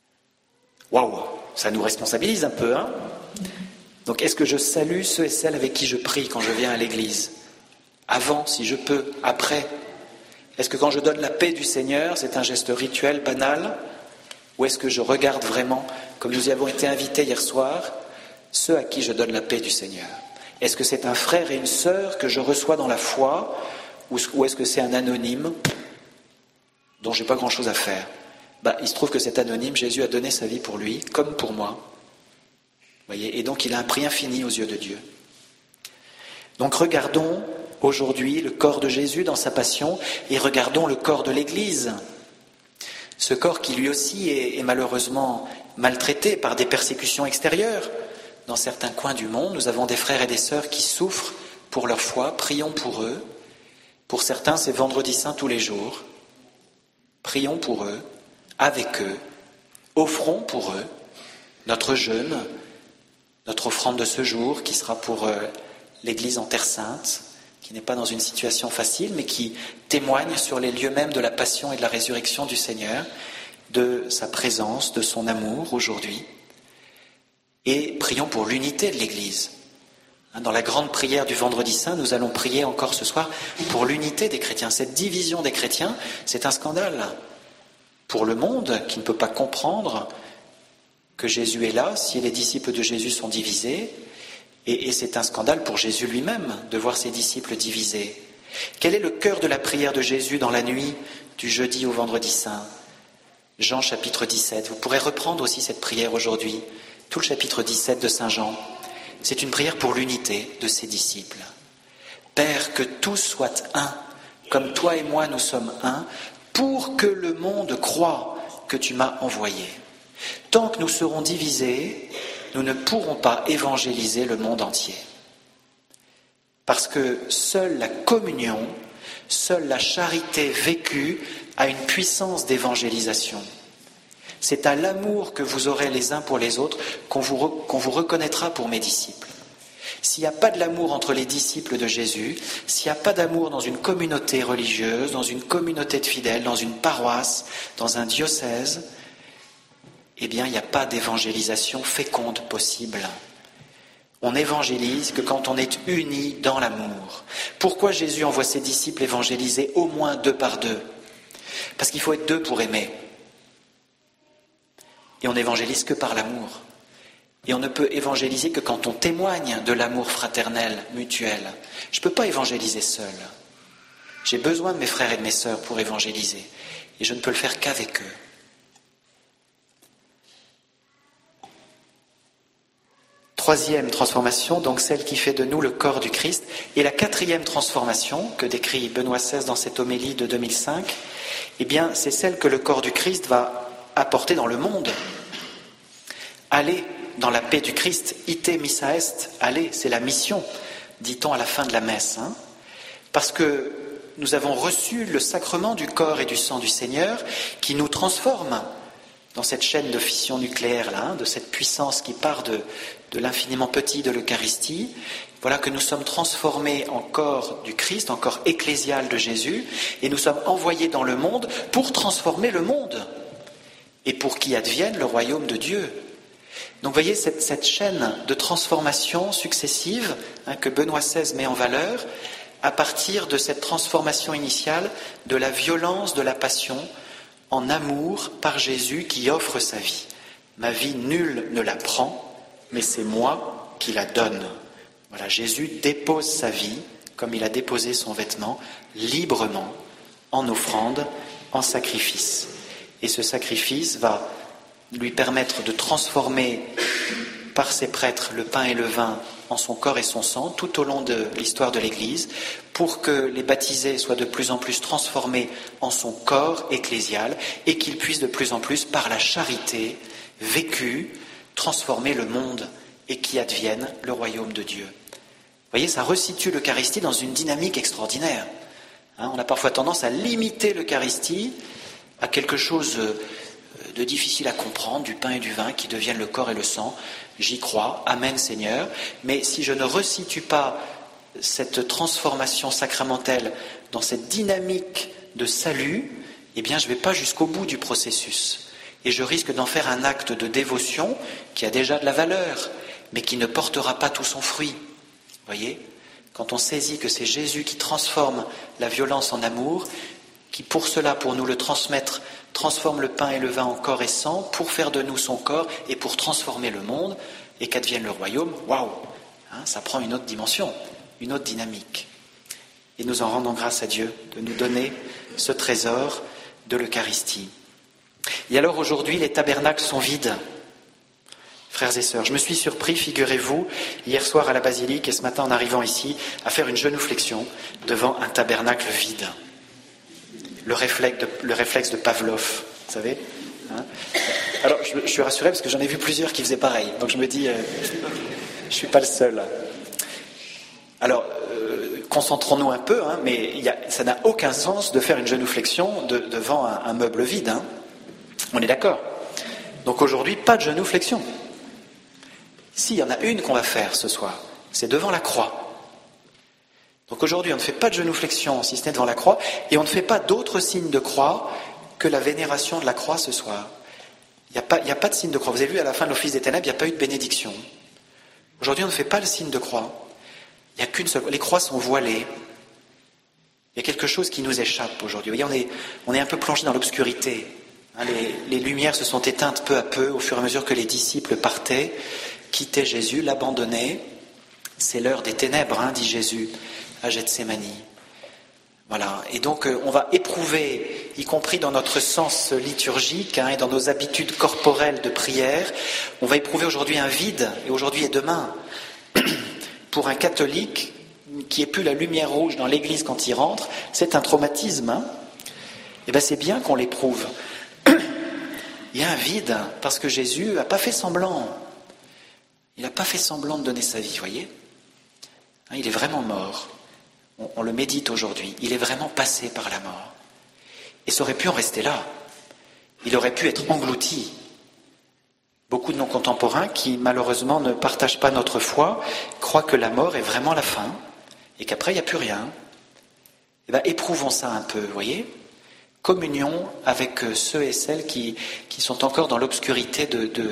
Ça nous responsabilise un peu, hein ? Donc est-ce que je salue ceux et celles avec qui je prie quand je viens à l'église ? Avant, si je peux, après ? Est-ce que quand je donne la paix du Seigneur, c'est un geste rituel, banal ? Ou est-ce que je regarde vraiment, comme nous y avons été invités hier soir, ceux à qui je donne la paix du Seigneur ? Est-ce que c'est un frère et une sœur que je reçois dans la foi, ou est-ce que c'est un anonyme dont je n'ai pas grand-chose à faire ? Bah, il se trouve que cet anonyme, Jésus a donné sa vie pour lui, comme pour moi. Vous voyez ? Et donc il a un prix infini aux yeux de Dieu. Donc regardons aujourd'hui le corps de Jésus dans sa passion et regardons le corps de l'Église. Ce corps qui lui aussi est, est malheureusement maltraité par des persécutions extérieures. Dans certains coins du monde, nous avons des frères et des sœurs qui souffrent pour leur foi. Prions pour eux. Pour certains, c'est vendredi saint tous les jours. Prions pour eux, avec eux. Offrons pour eux notre jeûne, notre offrande de ce jour qui sera pour euh, l'Église en Terre Sainte, qui n'est pas dans une situation facile, mais qui témoigne sur les lieux mêmes de la passion et de la résurrection du Seigneur, de sa présence, de son amour aujourd'hui. Et prions pour l'unité de l'Église. Dans la grande prière du Vendredi Saint, nous allons prier encore ce soir pour l'unité des chrétiens. Cette division des chrétiens, c'est un scandale pour le monde qui ne peut pas comprendre que Jésus est là, si les disciples de Jésus sont divisés. Et, et c'est un scandale pour Jésus lui-même de voir ses disciples divisés. Quel est le cœur de la prière de Jésus dans la nuit du jeudi au vendredi saint ? Jean chapitre dix-sept. Vous pourrez reprendre aussi cette prière aujourd'hui, tout le chapitre dix-sept de saint Jean. C'est une prière pour l'unité de ses disciples. Père, que tous soient un, comme toi et moi nous sommes un, pour que le monde croie que tu m'as envoyé. Tant que nous serons divisés, nous ne pourrons pas évangéliser le monde entier. Parce que seule la communion, seule la charité vécue a une puissance d'évangélisation. C'est à l'amour que vous aurez les uns pour les autres qu'on vous, re, qu'on vous reconnaîtra pour mes disciples. S'il n'y a pas de l'amour entre les disciples de Jésus, s'il n'y a pas d'amour dans une communauté religieuse, dans une communauté de fidèles, dans une paroisse, dans un diocèse, eh bien, il n'y a pas d'évangélisation féconde possible. On évangélise que quand on est unis dans l'amour. Pourquoi Jésus envoie ses disciples évangéliser au moins deux par deux ? Parce qu'il faut être deux pour aimer. Et on n'évangélise que par l'amour. Et on ne peut évangéliser que quand on témoigne de l'amour fraternel, mutuel. Je ne peux pas évangéliser seul. J'ai besoin de mes frères et de mes sœurs pour évangéliser. Et je ne peux le faire qu'avec eux. Troisième transformation, donc celle qui fait de nous le corps du Christ. Et la quatrième transformation que décrit Benoît seize dans cette homélie de deux mille cinq, eh bien, c'est celle que le corps du Christ va apporter dans le monde. Allez dans la paix du Christ, ite missa est, allez, c'est la mission, dit-on à la fin de la messe. Hein, parce que nous avons reçu le sacrement du corps et du sang du Seigneur qui nous transforme dans cette chaîne de fission nucléaire, là, hein, de cette puissance qui part de, de l'infiniment petit de l'Eucharistie. Voilà que nous sommes transformés en corps du Christ, en corps ecclésial de Jésus, et nous sommes envoyés dans le monde pour transformer le monde, et pour qu'y advienne le royaume de Dieu. Donc vous voyez cette, cette chaîne de transformation successive hein, que Benoît seize met en valeur, à partir de cette transformation initiale de la violence de la passion en amour par Jésus qui offre sa vie. Ma vie, nul ne la prend, mais c'est moi qui la donne. Voilà, Jésus dépose sa vie, comme il a déposé son vêtement, librement, en offrande, en sacrifice. Et ce sacrifice va lui permettre de transformer par ses prêtres le pain et le vin en son corps et son sang tout au long de l'histoire de l'Église, pour que les baptisés soient de plus en plus transformés en son corps ecclésial et qu'ils puissent de plus en plus, par la charité vécue, transformer le monde et qu'y advienne le royaume de Dieu. Vous voyez, ça resitue l'Eucharistie dans une dynamique extraordinaire. Hein, on a parfois tendance à limiter l'Eucharistie à quelque chose de difficile à comprendre, du pain et du vin qui deviennent le corps et le sang. J'y crois, Amen Seigneur. Mais si je ne resitue pas cette transformation sacramentelle dans cette dynamique de salut, eh bien je ne vais pas jusqu'au bout du processus. Et je risque d'en faire un acte de dévotion qui a déjà de la valeur, mais qui ne portera pas tout son fruit. Vous voyez ? Quand on saisit que c'est Jésus qui transforme la violence en amour, qui pour cela, pour nous le transmettre, transforme le pain et le vin en corps et sang, pour faire de nous son corps et pour transformer le monde, et qu'advienne le royaume, waouh, hein, ça prend une autre dimension, une autre dynamique. Et nous en rendons grâce à Dieu de nous donner ce trésor de l'Eucharistie. Et alors aujourd'hui, les tabernacles sont vides. Frères et sœurs, je me suis surpris, figurez-vous, hier soir à la basilique et ce matin en arrivant ici, à faire une genuflexion devant un tabernacle vide. Le réflexe de, le réflexe de Pavlov, vous savez hein. Alors, je, je suis rassuré parce que j'en ai vu plusieurs qui faisaient pareil. Donc je me dis, euh, je ne suis pas le seul. Alors, euh, concentrons-nous un peu, hein, mais y a, ça n'a aucun sens de faire une genuflexion de, devant un, un meuble vide. Hein. On est d'accord ? Donc aujourd'hui, pas de genuflexion. Si, il y en a une qu'on va faire ce soir, c'est devant la croix. Donc aujourd'hui, on ne fait pas de genuflexion si ce n'est devant la croix, et on ne fait pas d'autre signe de croix que la vénération de la croix ce soir. Il n'y a pas, il n'y a pas de signe de croix. Vous avez vu, à la fin de l'Office des Ténèbres, il n'y a pas eu de bénédiction. Aujourd'hui, on ne fait pas le signe de croix. Il n'y a qu'une seule. Les croix sont voilées. Il y a quelque chose qui nous échappe aujourd'hui. Vous voyez, on est, on est un peu plongé dans l'obscurité. Hein, les, les lumières se sont éteintes peu à peu au fur et à mesure que les disciples partaient, quittaient Jésus, l'abandonnaient. C'est l'heure des ténèbres, hein, dit Jésus à Gethsémani. Voilà. Et donc euh, on va éprouver, y compris dans notre sens liturgique hein, et dans nos habitudes corporelles de prière, on va éprouver aujourd'hui un vide, et aujourd'hui et demain, pour un catholique qui ait plus la lumière rouge dans l'église quand il rentre, c'est un traumatisme. Hein. Et bien c'est bien qu'on l'éprouve. Il y a un vide, parce que Jésus n'a pas fait semblant. Il n'a pas fait semblant de donner sa vie, vous voyez ? Hein, il est vraiment mort. On, on le médite aujourd'hui. Il est vraiment passé par la mort. Et ça aurait pu en rester là. il aurait pu être englouti. Beaucoup de nos contemporains qui malheureusement ne partagent pas notre foi croient que la mort est vraiment la fin et qu'après il n'y a plus rien. Eh bien, éprouvons ça un peu, vous voyez ? Communion avec ceux et celles qui, qui sont encore dans l'obscurité de, de,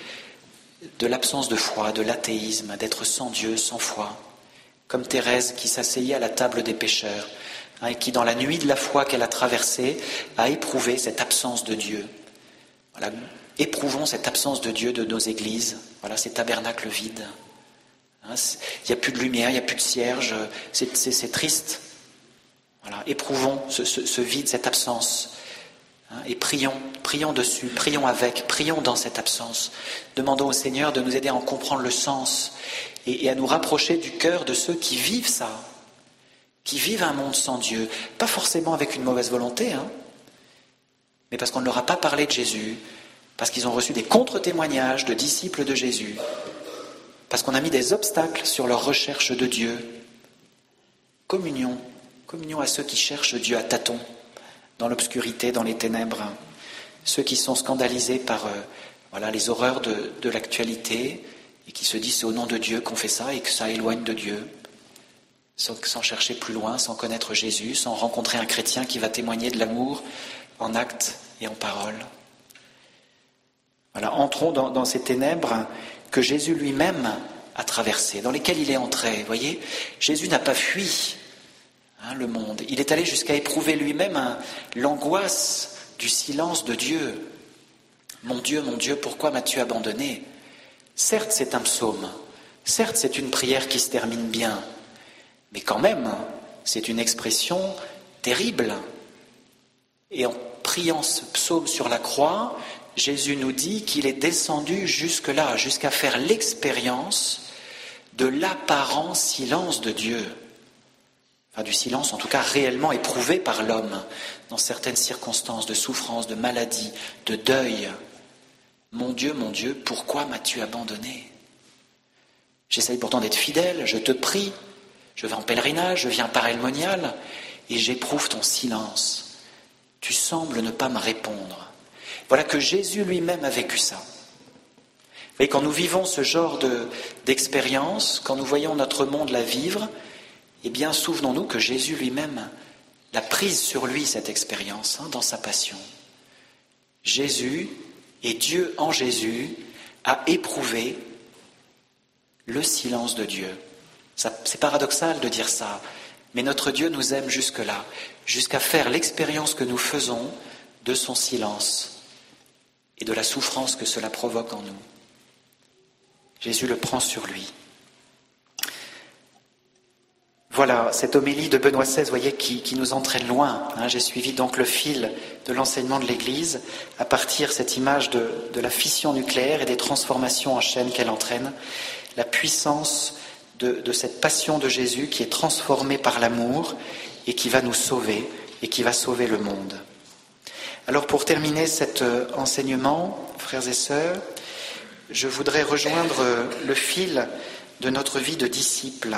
de l'absence de foi, de l'athéisme, d'être sans Dieu, sans foi. Comme Thérèse qui s'asseyait à la table des pécheurs, hein, et qui dans la nuit de la foi qu'elle a traversée a éprouvé cette absence de Dieu. Voilà. Éprouvons cette absence de Dieu de nos églises, voilà, ces tabernacles vides. Hein, il n'y a plus de lumière, il n'y a plus de cierge, c'est, c'est, c'est triste. Voilà, éprouvons ce, ce, ce vide, cette absence, hein, et prions, prions dessus, prions avec, prions dans cette absence. Demandons au Seigneur de nous aider à en comprendre le sens et, et à nous rapprocher du cœur de ceux qui vivent ça, qui vivent un monde sans Dieu, pas forcément avec une mauvaise volonté, hein, mais parce qu'on ne leur a pas parlé de Jésus, parce qu'ils ont reçu des contre-témoignages de disciples de Jésus, parce qu'on a mis des obstacles sur leur recherche de Dieu. Communion. Communion à ceux qui cherchent Dieu à tâtons, dans l'obscurité, dans les ténèbres, ceux qui sont scandalisés par euh, voilà, les horreurs de, de l'actualité et qui se disent c'est au nom de Dieu qu'on fait ça et que ça éloigne de Dieu, sans, sans chercher plus loin, sans connaître Jésus, sans rencontrer un chrétien qui va témoigner de l'amour en actes et en paroles. Voilà, entrons dans, dans ces ténèbres que Jésus lui-même a traversées, dans lesquelles il est entré. Vous voyez, Jésus n'a pas fui le monde. Il est allé jusqu'à éprouver lui-même hein, l'angoisse du silence de Dieu. Mon Dieu, mon Dieu, pourquoi m'as-tu abandonné ? Certes, c'est un psaume. Certes, c'est une prière qui se termine bien. Mais quand même, c'est une expression terrible. Et en priant ce psaume sur la croix, Jésus nous dit qu'il est descendu jusque-là, jusqu'à faire l'expérience de l'apparent silence de Dieu. Enfin, du silence en tout cas réellement éprouvé par l'homme dans certaines circonstances de souffrance, de maladie, de deuil. Mon Dieu, mon Dieu, pourquoi m'as-tu abandonné ? J'essaye pourtant d'être fidèle, je te prie, je vais en pèlerinage, je viens par El Monial et j'éprouve ton silence. Tu sembles ne pas me répondre. Voilà que Jésus lui-même a vécu ça. Vous voyez, quand nous vivons ce genre de, d'expérience, quand nous voyons notre monde la vivre, eh bien, souvenons-nous que Jésus lui-même l'a prise sur lui, cette expérience, hein, dans sa passion. Jésus, et Dieu en Jésus, a éprouvé le silence de Dieu. Ça, c'est paradoxal de dire ça, mais notre Dieu nous aime jusque-là, jusqu'à faire l'expérience que nous faisons de son silence et de la souffrance que cela provoque en nous. Jésus le prend sur lui. Voilà, cette homélie de Benoît seize, voyez, qui, qui nous entraîne loin. Hein. J'ai suivi donc le fil de l'enseignement de l'Église à partir de cette image de, de la fission nucléaire et des transformations en chaîne qu'elle entraîne, la puissance de, de cette passion de Jésus qui est transformée par l'amour et qui va nous sauver et qui va sauver le monde. Alors pour terminer cet enseignement, frères et sœurs, je voudrais rejoindre le fil de notre vie de disciples,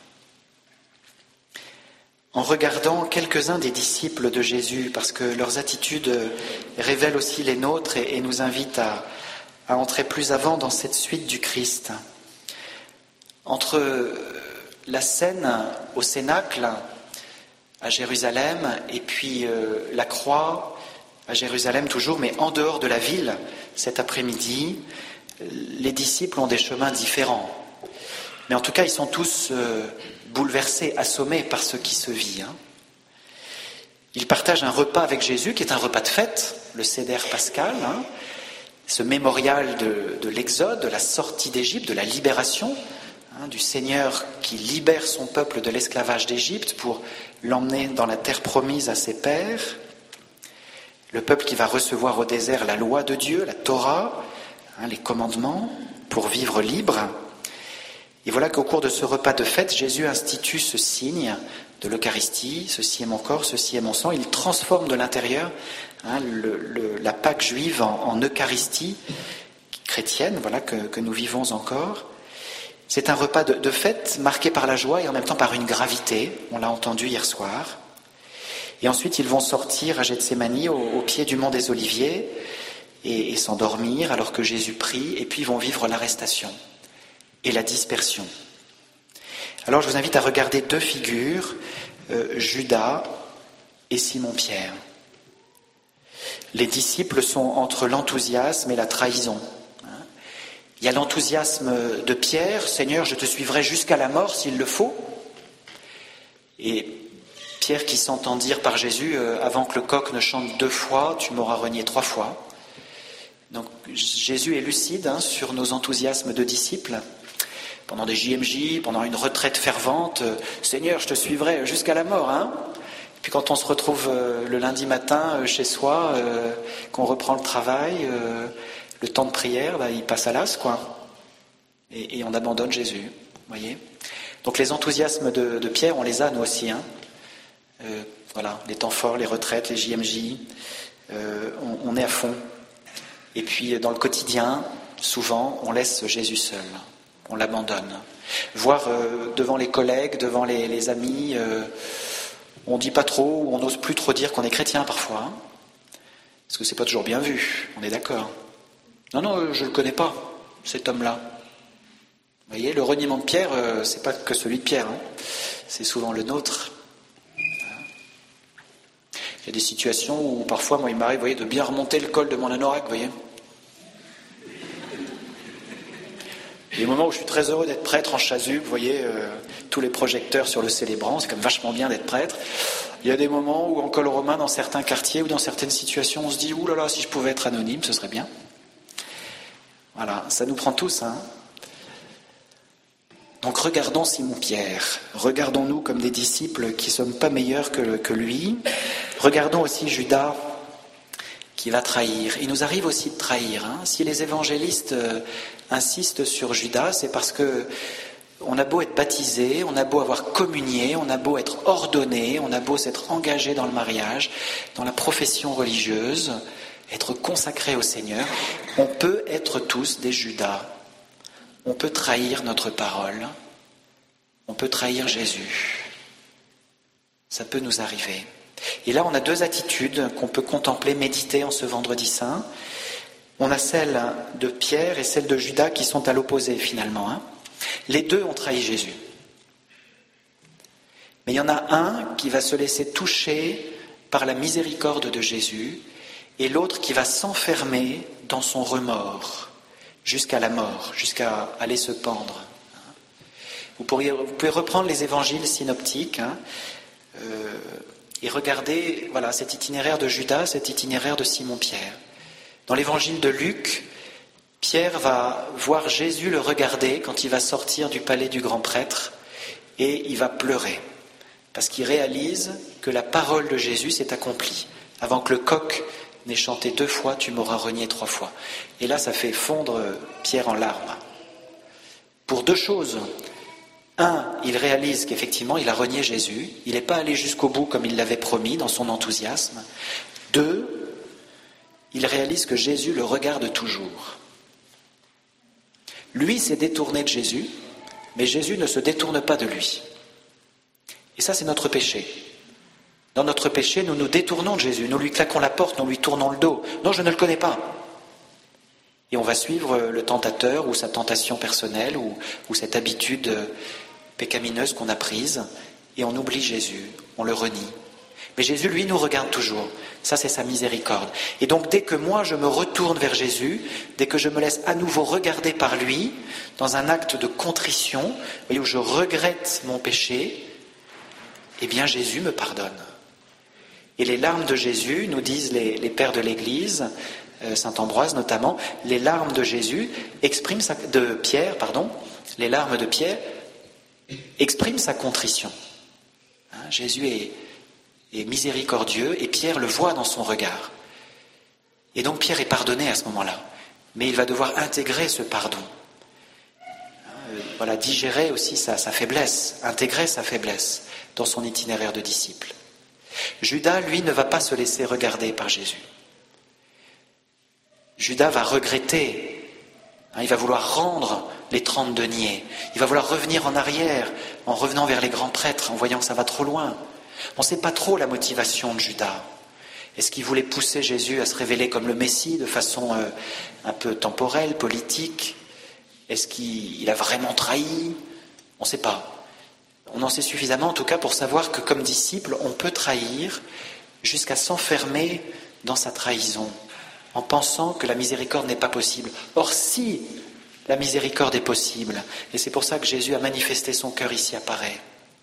en regardant quelques-uns des disciples de Jésus, parce que leurs attitudes révèlent aussi les nôtres et, et nous invitent à, à entrer plus avant dans cette suite du Christ. Entre la scène au Cénacle, à Jérusalem, et puis euh, la croix, à Jérusalem toujours, mais en dehors de la ville, cet après-midi, les disciples ont des chemins différents. Mais en tout cas, ils sont tous euh, bouleversés, assommés par ce qui se vit. Hein. Ils partagent un repas avec Jésus, qui est un repas de fête, le Seder pascal, hein, ce mémorial de, de l'Exode, de la sortie d'Égypte, de la libération, hein, du Seigneur qui libère son peuple de l'esclavage d'Égypte pour l'emmener dans la terre promise à ses pères. Le peuple qui va recevoir au désert la loi de Dieu, la Torah, hein, les commandements, pour vivre libre. Et voilà qu'au cours de ce repas de fête, Jésus institue ce signe de l'Eucharistie, ceci est mon corps, ceci est mon sang. Il transforme de l'intérieur hein, le, le, la Pâque juive en, en Eucharistie chrétienne, voilà que, que nous vivons encore. C'est un repas de, de fête marqué par la joie et en même temps par une gravité, on l'a entendu hier soir. Et ensuite, ils vont sortir à Gethsémani, au, au pied du mont des Oliviers, et, et s'endormir alors que Jésus prie, et puis ils vont vivre l'arrestation et la dispersion. Alors je vous invite à regarder deux figures, euh, Judas et Simon-Pierre. Les disciples sont entre l'enthousiasme et la trahison. Il y a l'enthousiasme de Pierre, « Seigneur, je te suivrai jusqu'à la mort s'il le faut ». Et Pierre qui s'entend dire par Jésus, euh, avant que le coq ne chante deux fois, tu m'auras renié trois fois. Donc Jésus est lucide hein, sur nos enthousiasmes de disciples. Pendant des J M J, pendant une retraite fervente, euh, Seigneur, je te suivrai jusqu'à la mort. Hein. Puis quand on se retrouve euh, le lundi matin euh, chez soi, euh, qu'on reprend le travail, euh, le temps de prière, bah, il passe à l'as, quoi. Et, et on abandonne Jésus, voyez. Donc les enthousiasmes de, de Pierre, on les a nous aussi. Hein. Euh, voilà, les temps forts, les retraites, les J M J, euh, on, on est à fond. Et puis dans le quotidien, souvent, on laisse Jésus seul, on l'abandonne. Voire euh, devant les collègues, devant les, les amis, euh, on dit pas trop, ou on n'ose plus trop dire qu'on est chrétien parfois. Hein, parce que c'est pas toujours bien vu, on est d'accord. Non, non, je ne le connais pas, cet homme-là. Vous voyez, le reniement de Pierre, euh, c'est pas que celui de Pierre, hein, c'est souvent le nôtre. Il y a des situations où parfois, moi, il m'arrive, vous voyez, de bien remonter le col de mon anorak, vous voyez. Il y a des moments où je suis très heureux d'être prêtre en chasuble, vous voyez, euh, tous les projecteurs sur le célébrant, c'est quand même vachement bien d'être prêtre. Il y a des moments où, en col romain, dans certains quartiers ou dans certaines situations, on se dit, ouh là là, si je pouvais être anonyme, ce serait bien. Voilà, ça nous prend tous, hein. Donc regardons Simon-Pierre, regardons-nous comme des disciples qui ne sommes pas meilleurs que, que lui. Regardons aussi Judas qui va trahir. Il nous arrive aussi de trahir. Hein. Si les évangélistes euh, insistent sur Judas, c'est parce que on a beau être baptisé, on a beau avoir communié, on a beau être ordonné, on a beau s'être engagé dans le mariage, dans la profession religieuse, être consacré au Seigneur, on peut être tous des Judas. On peut trahir notre parole, on peut trahir Jésus. Ça peut nous arriver. Et là, on a deux attitudes qu'on peut contempler, méditer en ce vendredi saint. On a celle de Pierre et celle de Judas qui sont à l'opposé finalement. Hein. Les deux ont trahi Jésus. Mais il y en a un qui va se laisser toucher par la miséricorde de Jésus et l'autre qui va s'enfermer dans son remords. Jusqu'à la mort, jusqu'à aller se pendre. Vous, pourriez, vous pouvez reprendre les évangiles synoptiques hein, euh, et regarder voilà, cet itinéraire de Judas, cet itinéraire de Simon-Pierre. Dans l'évangile de Luc, Pierre va voir Jésus le regarder quand il va sortir du palais du grand prêtre et il va pleurer parce qu'il réalise que la parole de Jésus s'est accomplie avant que le coq n'ait chanté deux fois, tu m'auras renié trois fois. Et là, ça fait fondre Pierre en larmes. Pour deux choses. Un, il réalise qu'effectivement, il a renié Jésus. Il n'est pas allé jusqu'au bout comme il l'avait promis dans son enthousiasme. Deux, il réalise que Jésus le regarde toujours. Lui s'est détourné de Jésus, mais Jésus ne se détourne pas de lui. Et ça, c'est notre péché. Dans notre péché, nous nous détournons de Jésus, nous lui claquons la porte, nous lui tournons le dos. Non, je ne le connais pas. Et on va suivre le tentateur ou sa tentation personnelle ou, ou cette habitude pécamineuse qu'on a prise et on oublie Jésus, on le renie. Mais Jésus, lui, nous regarde toujours. Ça, c'est sa miséricorde. Et donc, dès que moi, je me retourne vers Jésus, dès que je me laisse à nouveau regarder par lui, dans un acte de contrition, où je regrette mon péché, eh bien, Jésus me pardonne. Et les larmes de Jésus, nous disent les, les pères de l'Église, euh, saint Ambroise notamment, les larmes de Jésus expriment sa, de Pierre, pardon, les larmes de Pierre expriment sa contrition. Hein, Jésus est, est miséricordieux et Pierre le voit dans son regard. Et donc Pierre est pardonné à ce moment-là, mais il va devoir intégrer ce pardon. Euh, voilà, digérer aussi sa, sa faiblesse, intégrer sa faiblesse dans son itinéraire de disciple. Judas, lui, ne va pas se laisser regarder par Jésus. Judas va regretter, hein, il va vouloir rendre les trente deniers, il va vouloir revenir en arrière, en revenant vers les grands prêtres, en voyant que ça va trop loin. On ne sait pas trop la motivation de Judas. Est-ce qu'il voulait pousser Jésus à se révéler comme le Messie de façon euh, un peu temporelle, politique? Est-ce qu'il a vraiment trahi? On ne sait pas. On en sait suffisamment en tout cas pour savoir que comme disciple, on peut trahir jusqu'à s'enfermer dans sa trahison, en pensant que la miséricorde n'est pas possible. Or si la miséricorde est possible, et c'est pour ça que Jésus a manifesté son cœur ici apparaît.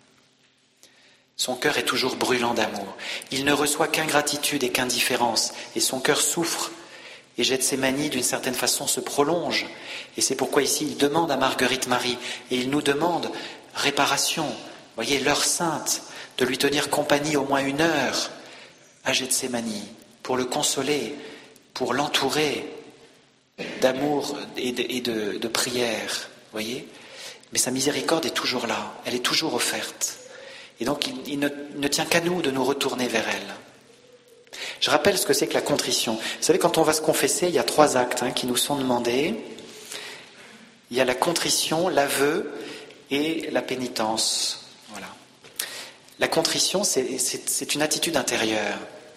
Son cœur est toujours brûlant d'amour. Il ne reçoit qu'ingratitude et qu'indifférence, et son cœur souffre. Et Gethsémani, d'une certaine façon, se prolonge. Et c'est pourquoi ici, il demande à Marguerite Marie, et il nous demande réparation, voyez, l'heure sainte, de lui tenir compagnie au moins une heure à Gethsémani, pour le consoler, pour l'entourer d'amour et de, et de, de prière, voyez. Mais sa miséricorde est toujours là, elle est toujours offerte. Et donc, il, il ne, ne tient qu'à nous de nous retourner vers elle. Je rappelle ce que c'est que la contrition. Vous savez, quand on va se confesser, il y a trois actes hein, qui nous sont demandés. Il y a la contrition, l'aveu et la pénitence. Voilà. La contrition, c'est, c'est, c'est une attitude intérieure.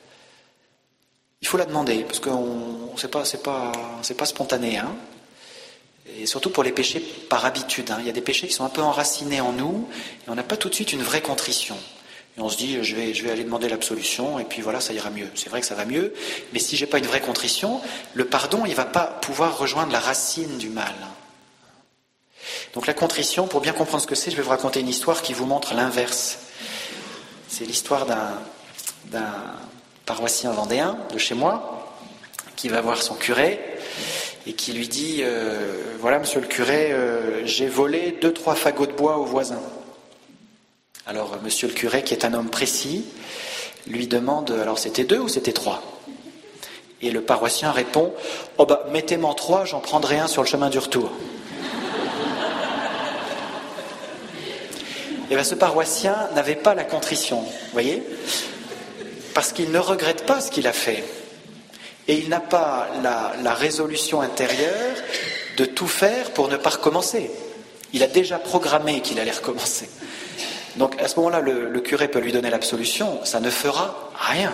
Il faut la demander, parce que c'est pas, c'est pas, c'est pas spontané. Hein. Et surtout pour les péchés par habitude. Hein. Il y a des péchés qui sont un peu enracinés en nous, et on n'a pas tout de suite une vraie contrition. Et on se dit, je vais, je vais aller demander l'absolution, et puis voilà, ça ira mieux. C'est vrai que ça va mieux, mais si j'ai pas une vraie contrition, le pardon, il va pas pouvoir rejoindre la racine du mal. Donc la contrition, pour bien comprendre ce que c'est, je vais vous raconter une histoire qui vous montre l'inverse. C'est l'histoire d'un, d'un paroissien vendéen de chez moi, qui va voir son curé, et qui lui dit, euh, voilà monsieur le curé, euh, j'ai volé deux, trois fagots de bois aux voisins. Alors monsieur le curé, qui est un homme précis, lui demande, alors c'était deux ou c'était trois? Et le paroissien répond, oh bah mettez-m'en trois, j'en prendrai un sur le chemin du retour. Et bien ce paroissien n'avait pas la contrition, vous voyez, parce qu'il ne regrette pas ce qu'il a fait. Et il n'a pas la, la résolution intérieure de tout faire pour ne pas recommencer. Il a déjà programmé qu'il allait recommencer. Donc à ce moment-là, le, le curé peut lui donner l'absolution, ça ne fera rien.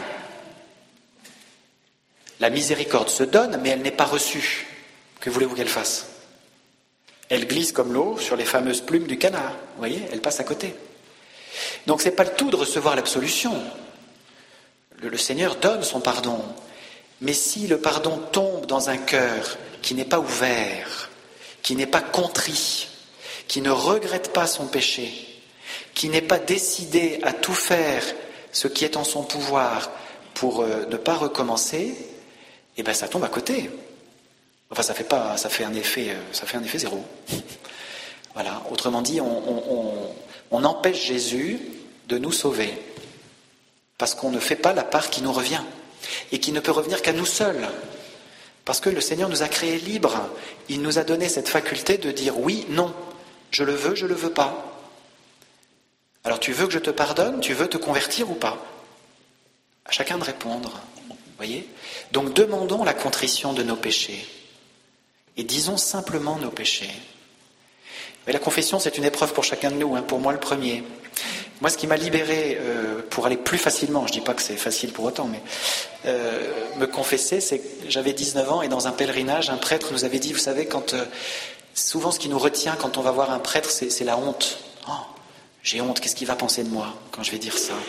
La miséricorde se donne, mais elle n'est pas reçue. Que voulez-vous qu'elle fasse? Elle glisse comme l'eau sur les fameuses plumes du canard. Vous voyez, elle passe à côté. Donc c'est pas le tout de recevoir l'absolution. Le, le Seigneur donne son pardon. Mais si le pardon tombe dans un cœur qui n'est pas ouvert, qui n'est pas contrit, qui ne regrette pas son péché, qui n'est pas décidé à tout faire ce qui est en son pouvoir pour euh, ne pas recommencer, eh ben ça tombe à côté. Enfin, ça fait pas, ça fait un effet, euh, ça fait un effet zéro. Voilà. Autrement dit, on, on, on, on empêche Jésus de nous sauver parce qu'on ne fait pas la part qui nous revient. Et qui ne peut revenir qu'à nous seuls. Parce que le Seigneur nous a créés libres. Il nous a donné cette faculté de dire oui, non. Je le veux, je le veux pas. Alors tu veux que je te pardonne? Tu veux te convertir ou pas? À chacun de répondre. Voyez? Donc demandons la contrition de nos péchés. Et disons simplement nos péchés. Mais la confession, c'est une épreuve pour chacun de nous, hein, pour moi le premier. Moi, ce qui m'a libéré euh, pour aller plus facilement, je ne dis pas que c'est facile pour autant, mais euh, me confesser, c'est que j'avais dix-neuf ans et dans un pèlerinage, un prêtre nous avait dit, vous savez, quand euh, souvent ce qui nous retient quand on va voir un prêtre, c'est, c'est la honte. Oh, j'ai honte, qu'est-ce qu'il va penser de moi quand je vais dire ça?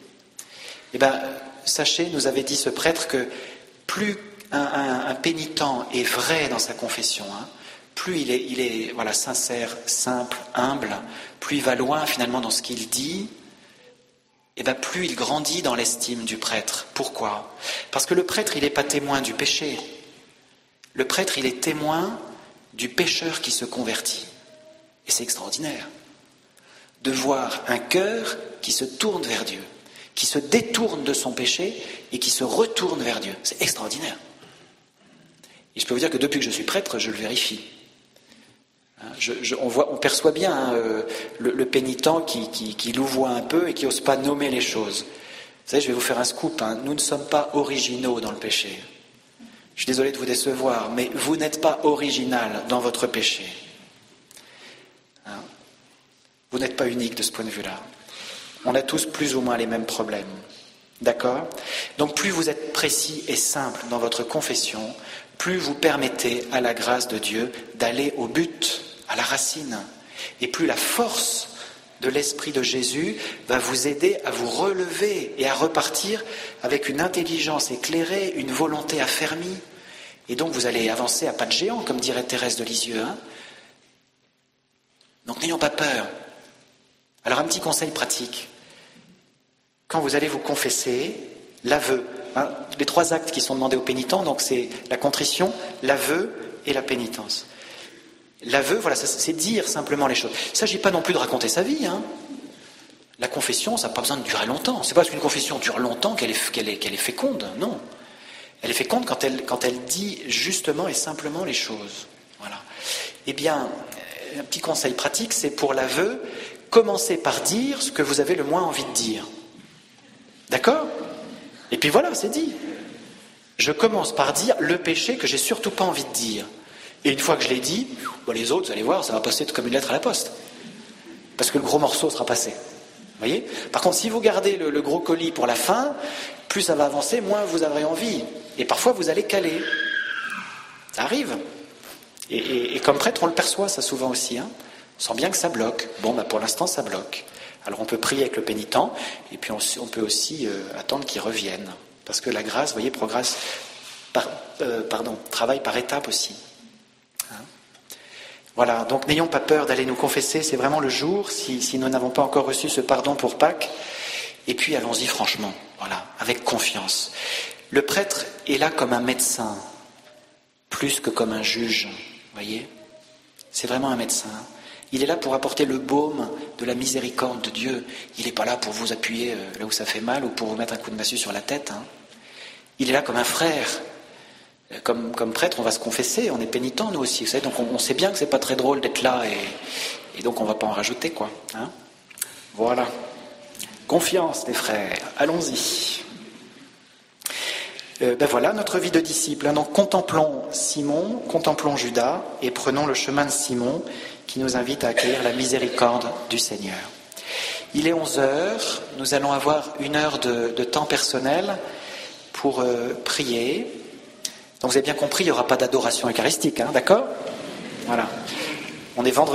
Eh bien, sachez, nous avait dit ce prêtre, que plus un, un, un pénitent est vrai dans sa confession, hein, plus il est, il est voilà, sincère, simple, humble, plus il va loin finalement dans ce qu'il dit, et bien plus il grandit dans l'estime du prêtre. Pourquoi? Parce que le prêtre, il n'est pas témoin du péché. Le prêtre, il est témoin du pécheur qui se convertit. Et c'est extraordinaire de voir un cœur qui se tourne vers Dieu, qui se détourne de son péché et qui se retourne vers Dieu. C'est extraordinaire. Et je peux vous dire que depuis que je suis prêtre, je le vérifie. Je, je, on, voit, on perçoit bien hein, euh, le, le pénitent qui, qui, qui louvoie un peu et qui n'ose pas nommer les choses. Vous savez, je vais vous faire un scoop. Hein, nous ne sommes pas originaux dans le péché. Je suis désolé de vous décevoir, mais vous n'êtes pas original dans votre péché. Hein, vous n'êtes pas unique de ce point de vue-là. On a tous plus ou moins les mêmes problèmes. D'accord ? Donc plus vous êtes précis et simple dans votre confession, plus vous permettez à la grâce de Dieu d'aller au but, à la racine. Et plus la force de l'Esprit de Jésus va vous aider à vous relever et à repartir avec une intelligence éclairée, une volonté affermie. Et donc vous allez avancer à pas de géant, comme dirait Thérèse de Lisieux. Hein ? Donc n'ayons pas peur. Alors un petit conseil pratique. Quand vous allez vous confesser, l'aveu, hein, les trois actes qui sont demandés aux pénitents, donc c'est la contrition, l'aveu et la pénitence. L'aveu, voilà, c'est dire simplement les choses. Il ne s'agit pas non plus de raconter sa vie. Hein. La confession, ça n'a pas besoin de durer longtemps. C'est pas parce qu'une confession dure longtemps qu'elle est, qu'elle est, qu'elle est féconde, non. Elle est féconde quand elle, quand elle dit justement et simplement les choses. Voilà. Eh bien, un petit conseil pratique, c'est pour l'aveu, commencez par dire ce que vous avez le moins envie de dire. D'accord ? Et puis voilà, c'est dit. Je commence par dire le péché que j'ai surtout pas envie de dire. Et une fois que je l'ai dit, bon, les autres, vous allez voir, ça va passer comme une lettre à la poste. Parce que le gros morceau sera passé. Vous voyez ? Par contre, si vous gardez le, le gros colis pour la fin, plus ça va avancer, moins vous aurez envie. Et parfois, vous allez caler. Ça arrive. Et, et, et comme prêtre, on le perçoit, ça souvent aussi. Hein. On sent bien que ça bloque. Bon, bah, pour l'instant, ça bloque. Alors on peut prier avec le pénitent, et puis on, on peut aussi euh, attendre qu'il revienne. Parce que la grâce, vous voyez, progresse par, euh, pardon, travaille par étapes aussi. Hein ? Voilà, donc n'ayons pas peur d'aller nous confesser, c'est vraiment le jour, si, si nous n'avons pas encore reçu ce pardon pour Pâques. Et puis allons-y franchement, voilà, avec confiance. Le prêtre est là comme un médecin, plus que comme un juge, vous voyez ? C'est vraiment un médecin. Il est là pour apporter le baume de la miséricorde de Dieu. Il n'est pas là pour vous appuyer là où ça fait mal ou pour vous mettre un coup de massue sur la tête. Hein. Il est là comme un frère. Comme, comme prêtre, on va se confesser, on est pénitent nous aussi. Vous savez, donc on, on sait bien que c'est pas très drôle d'être là et, et donc on ne va pas en rajouter, quoi. Hein. Voilà. Confiance, les frères. Allons-y. Euh, ben voilà notre vie de disciple. Hein. Donc contemplons Simon, contemplons Judas et prenons le chemin de Simon qui nous invite à accueillir la miséricorde du Seigneur. Il est onze heures, nous allons avoir une heure de, de temps personnel pour euh, prier. Donc vous avez bien compris, il n'y aura pas d'adoration eucharistique, hein, d'accord ? Voilà. On est vendredi.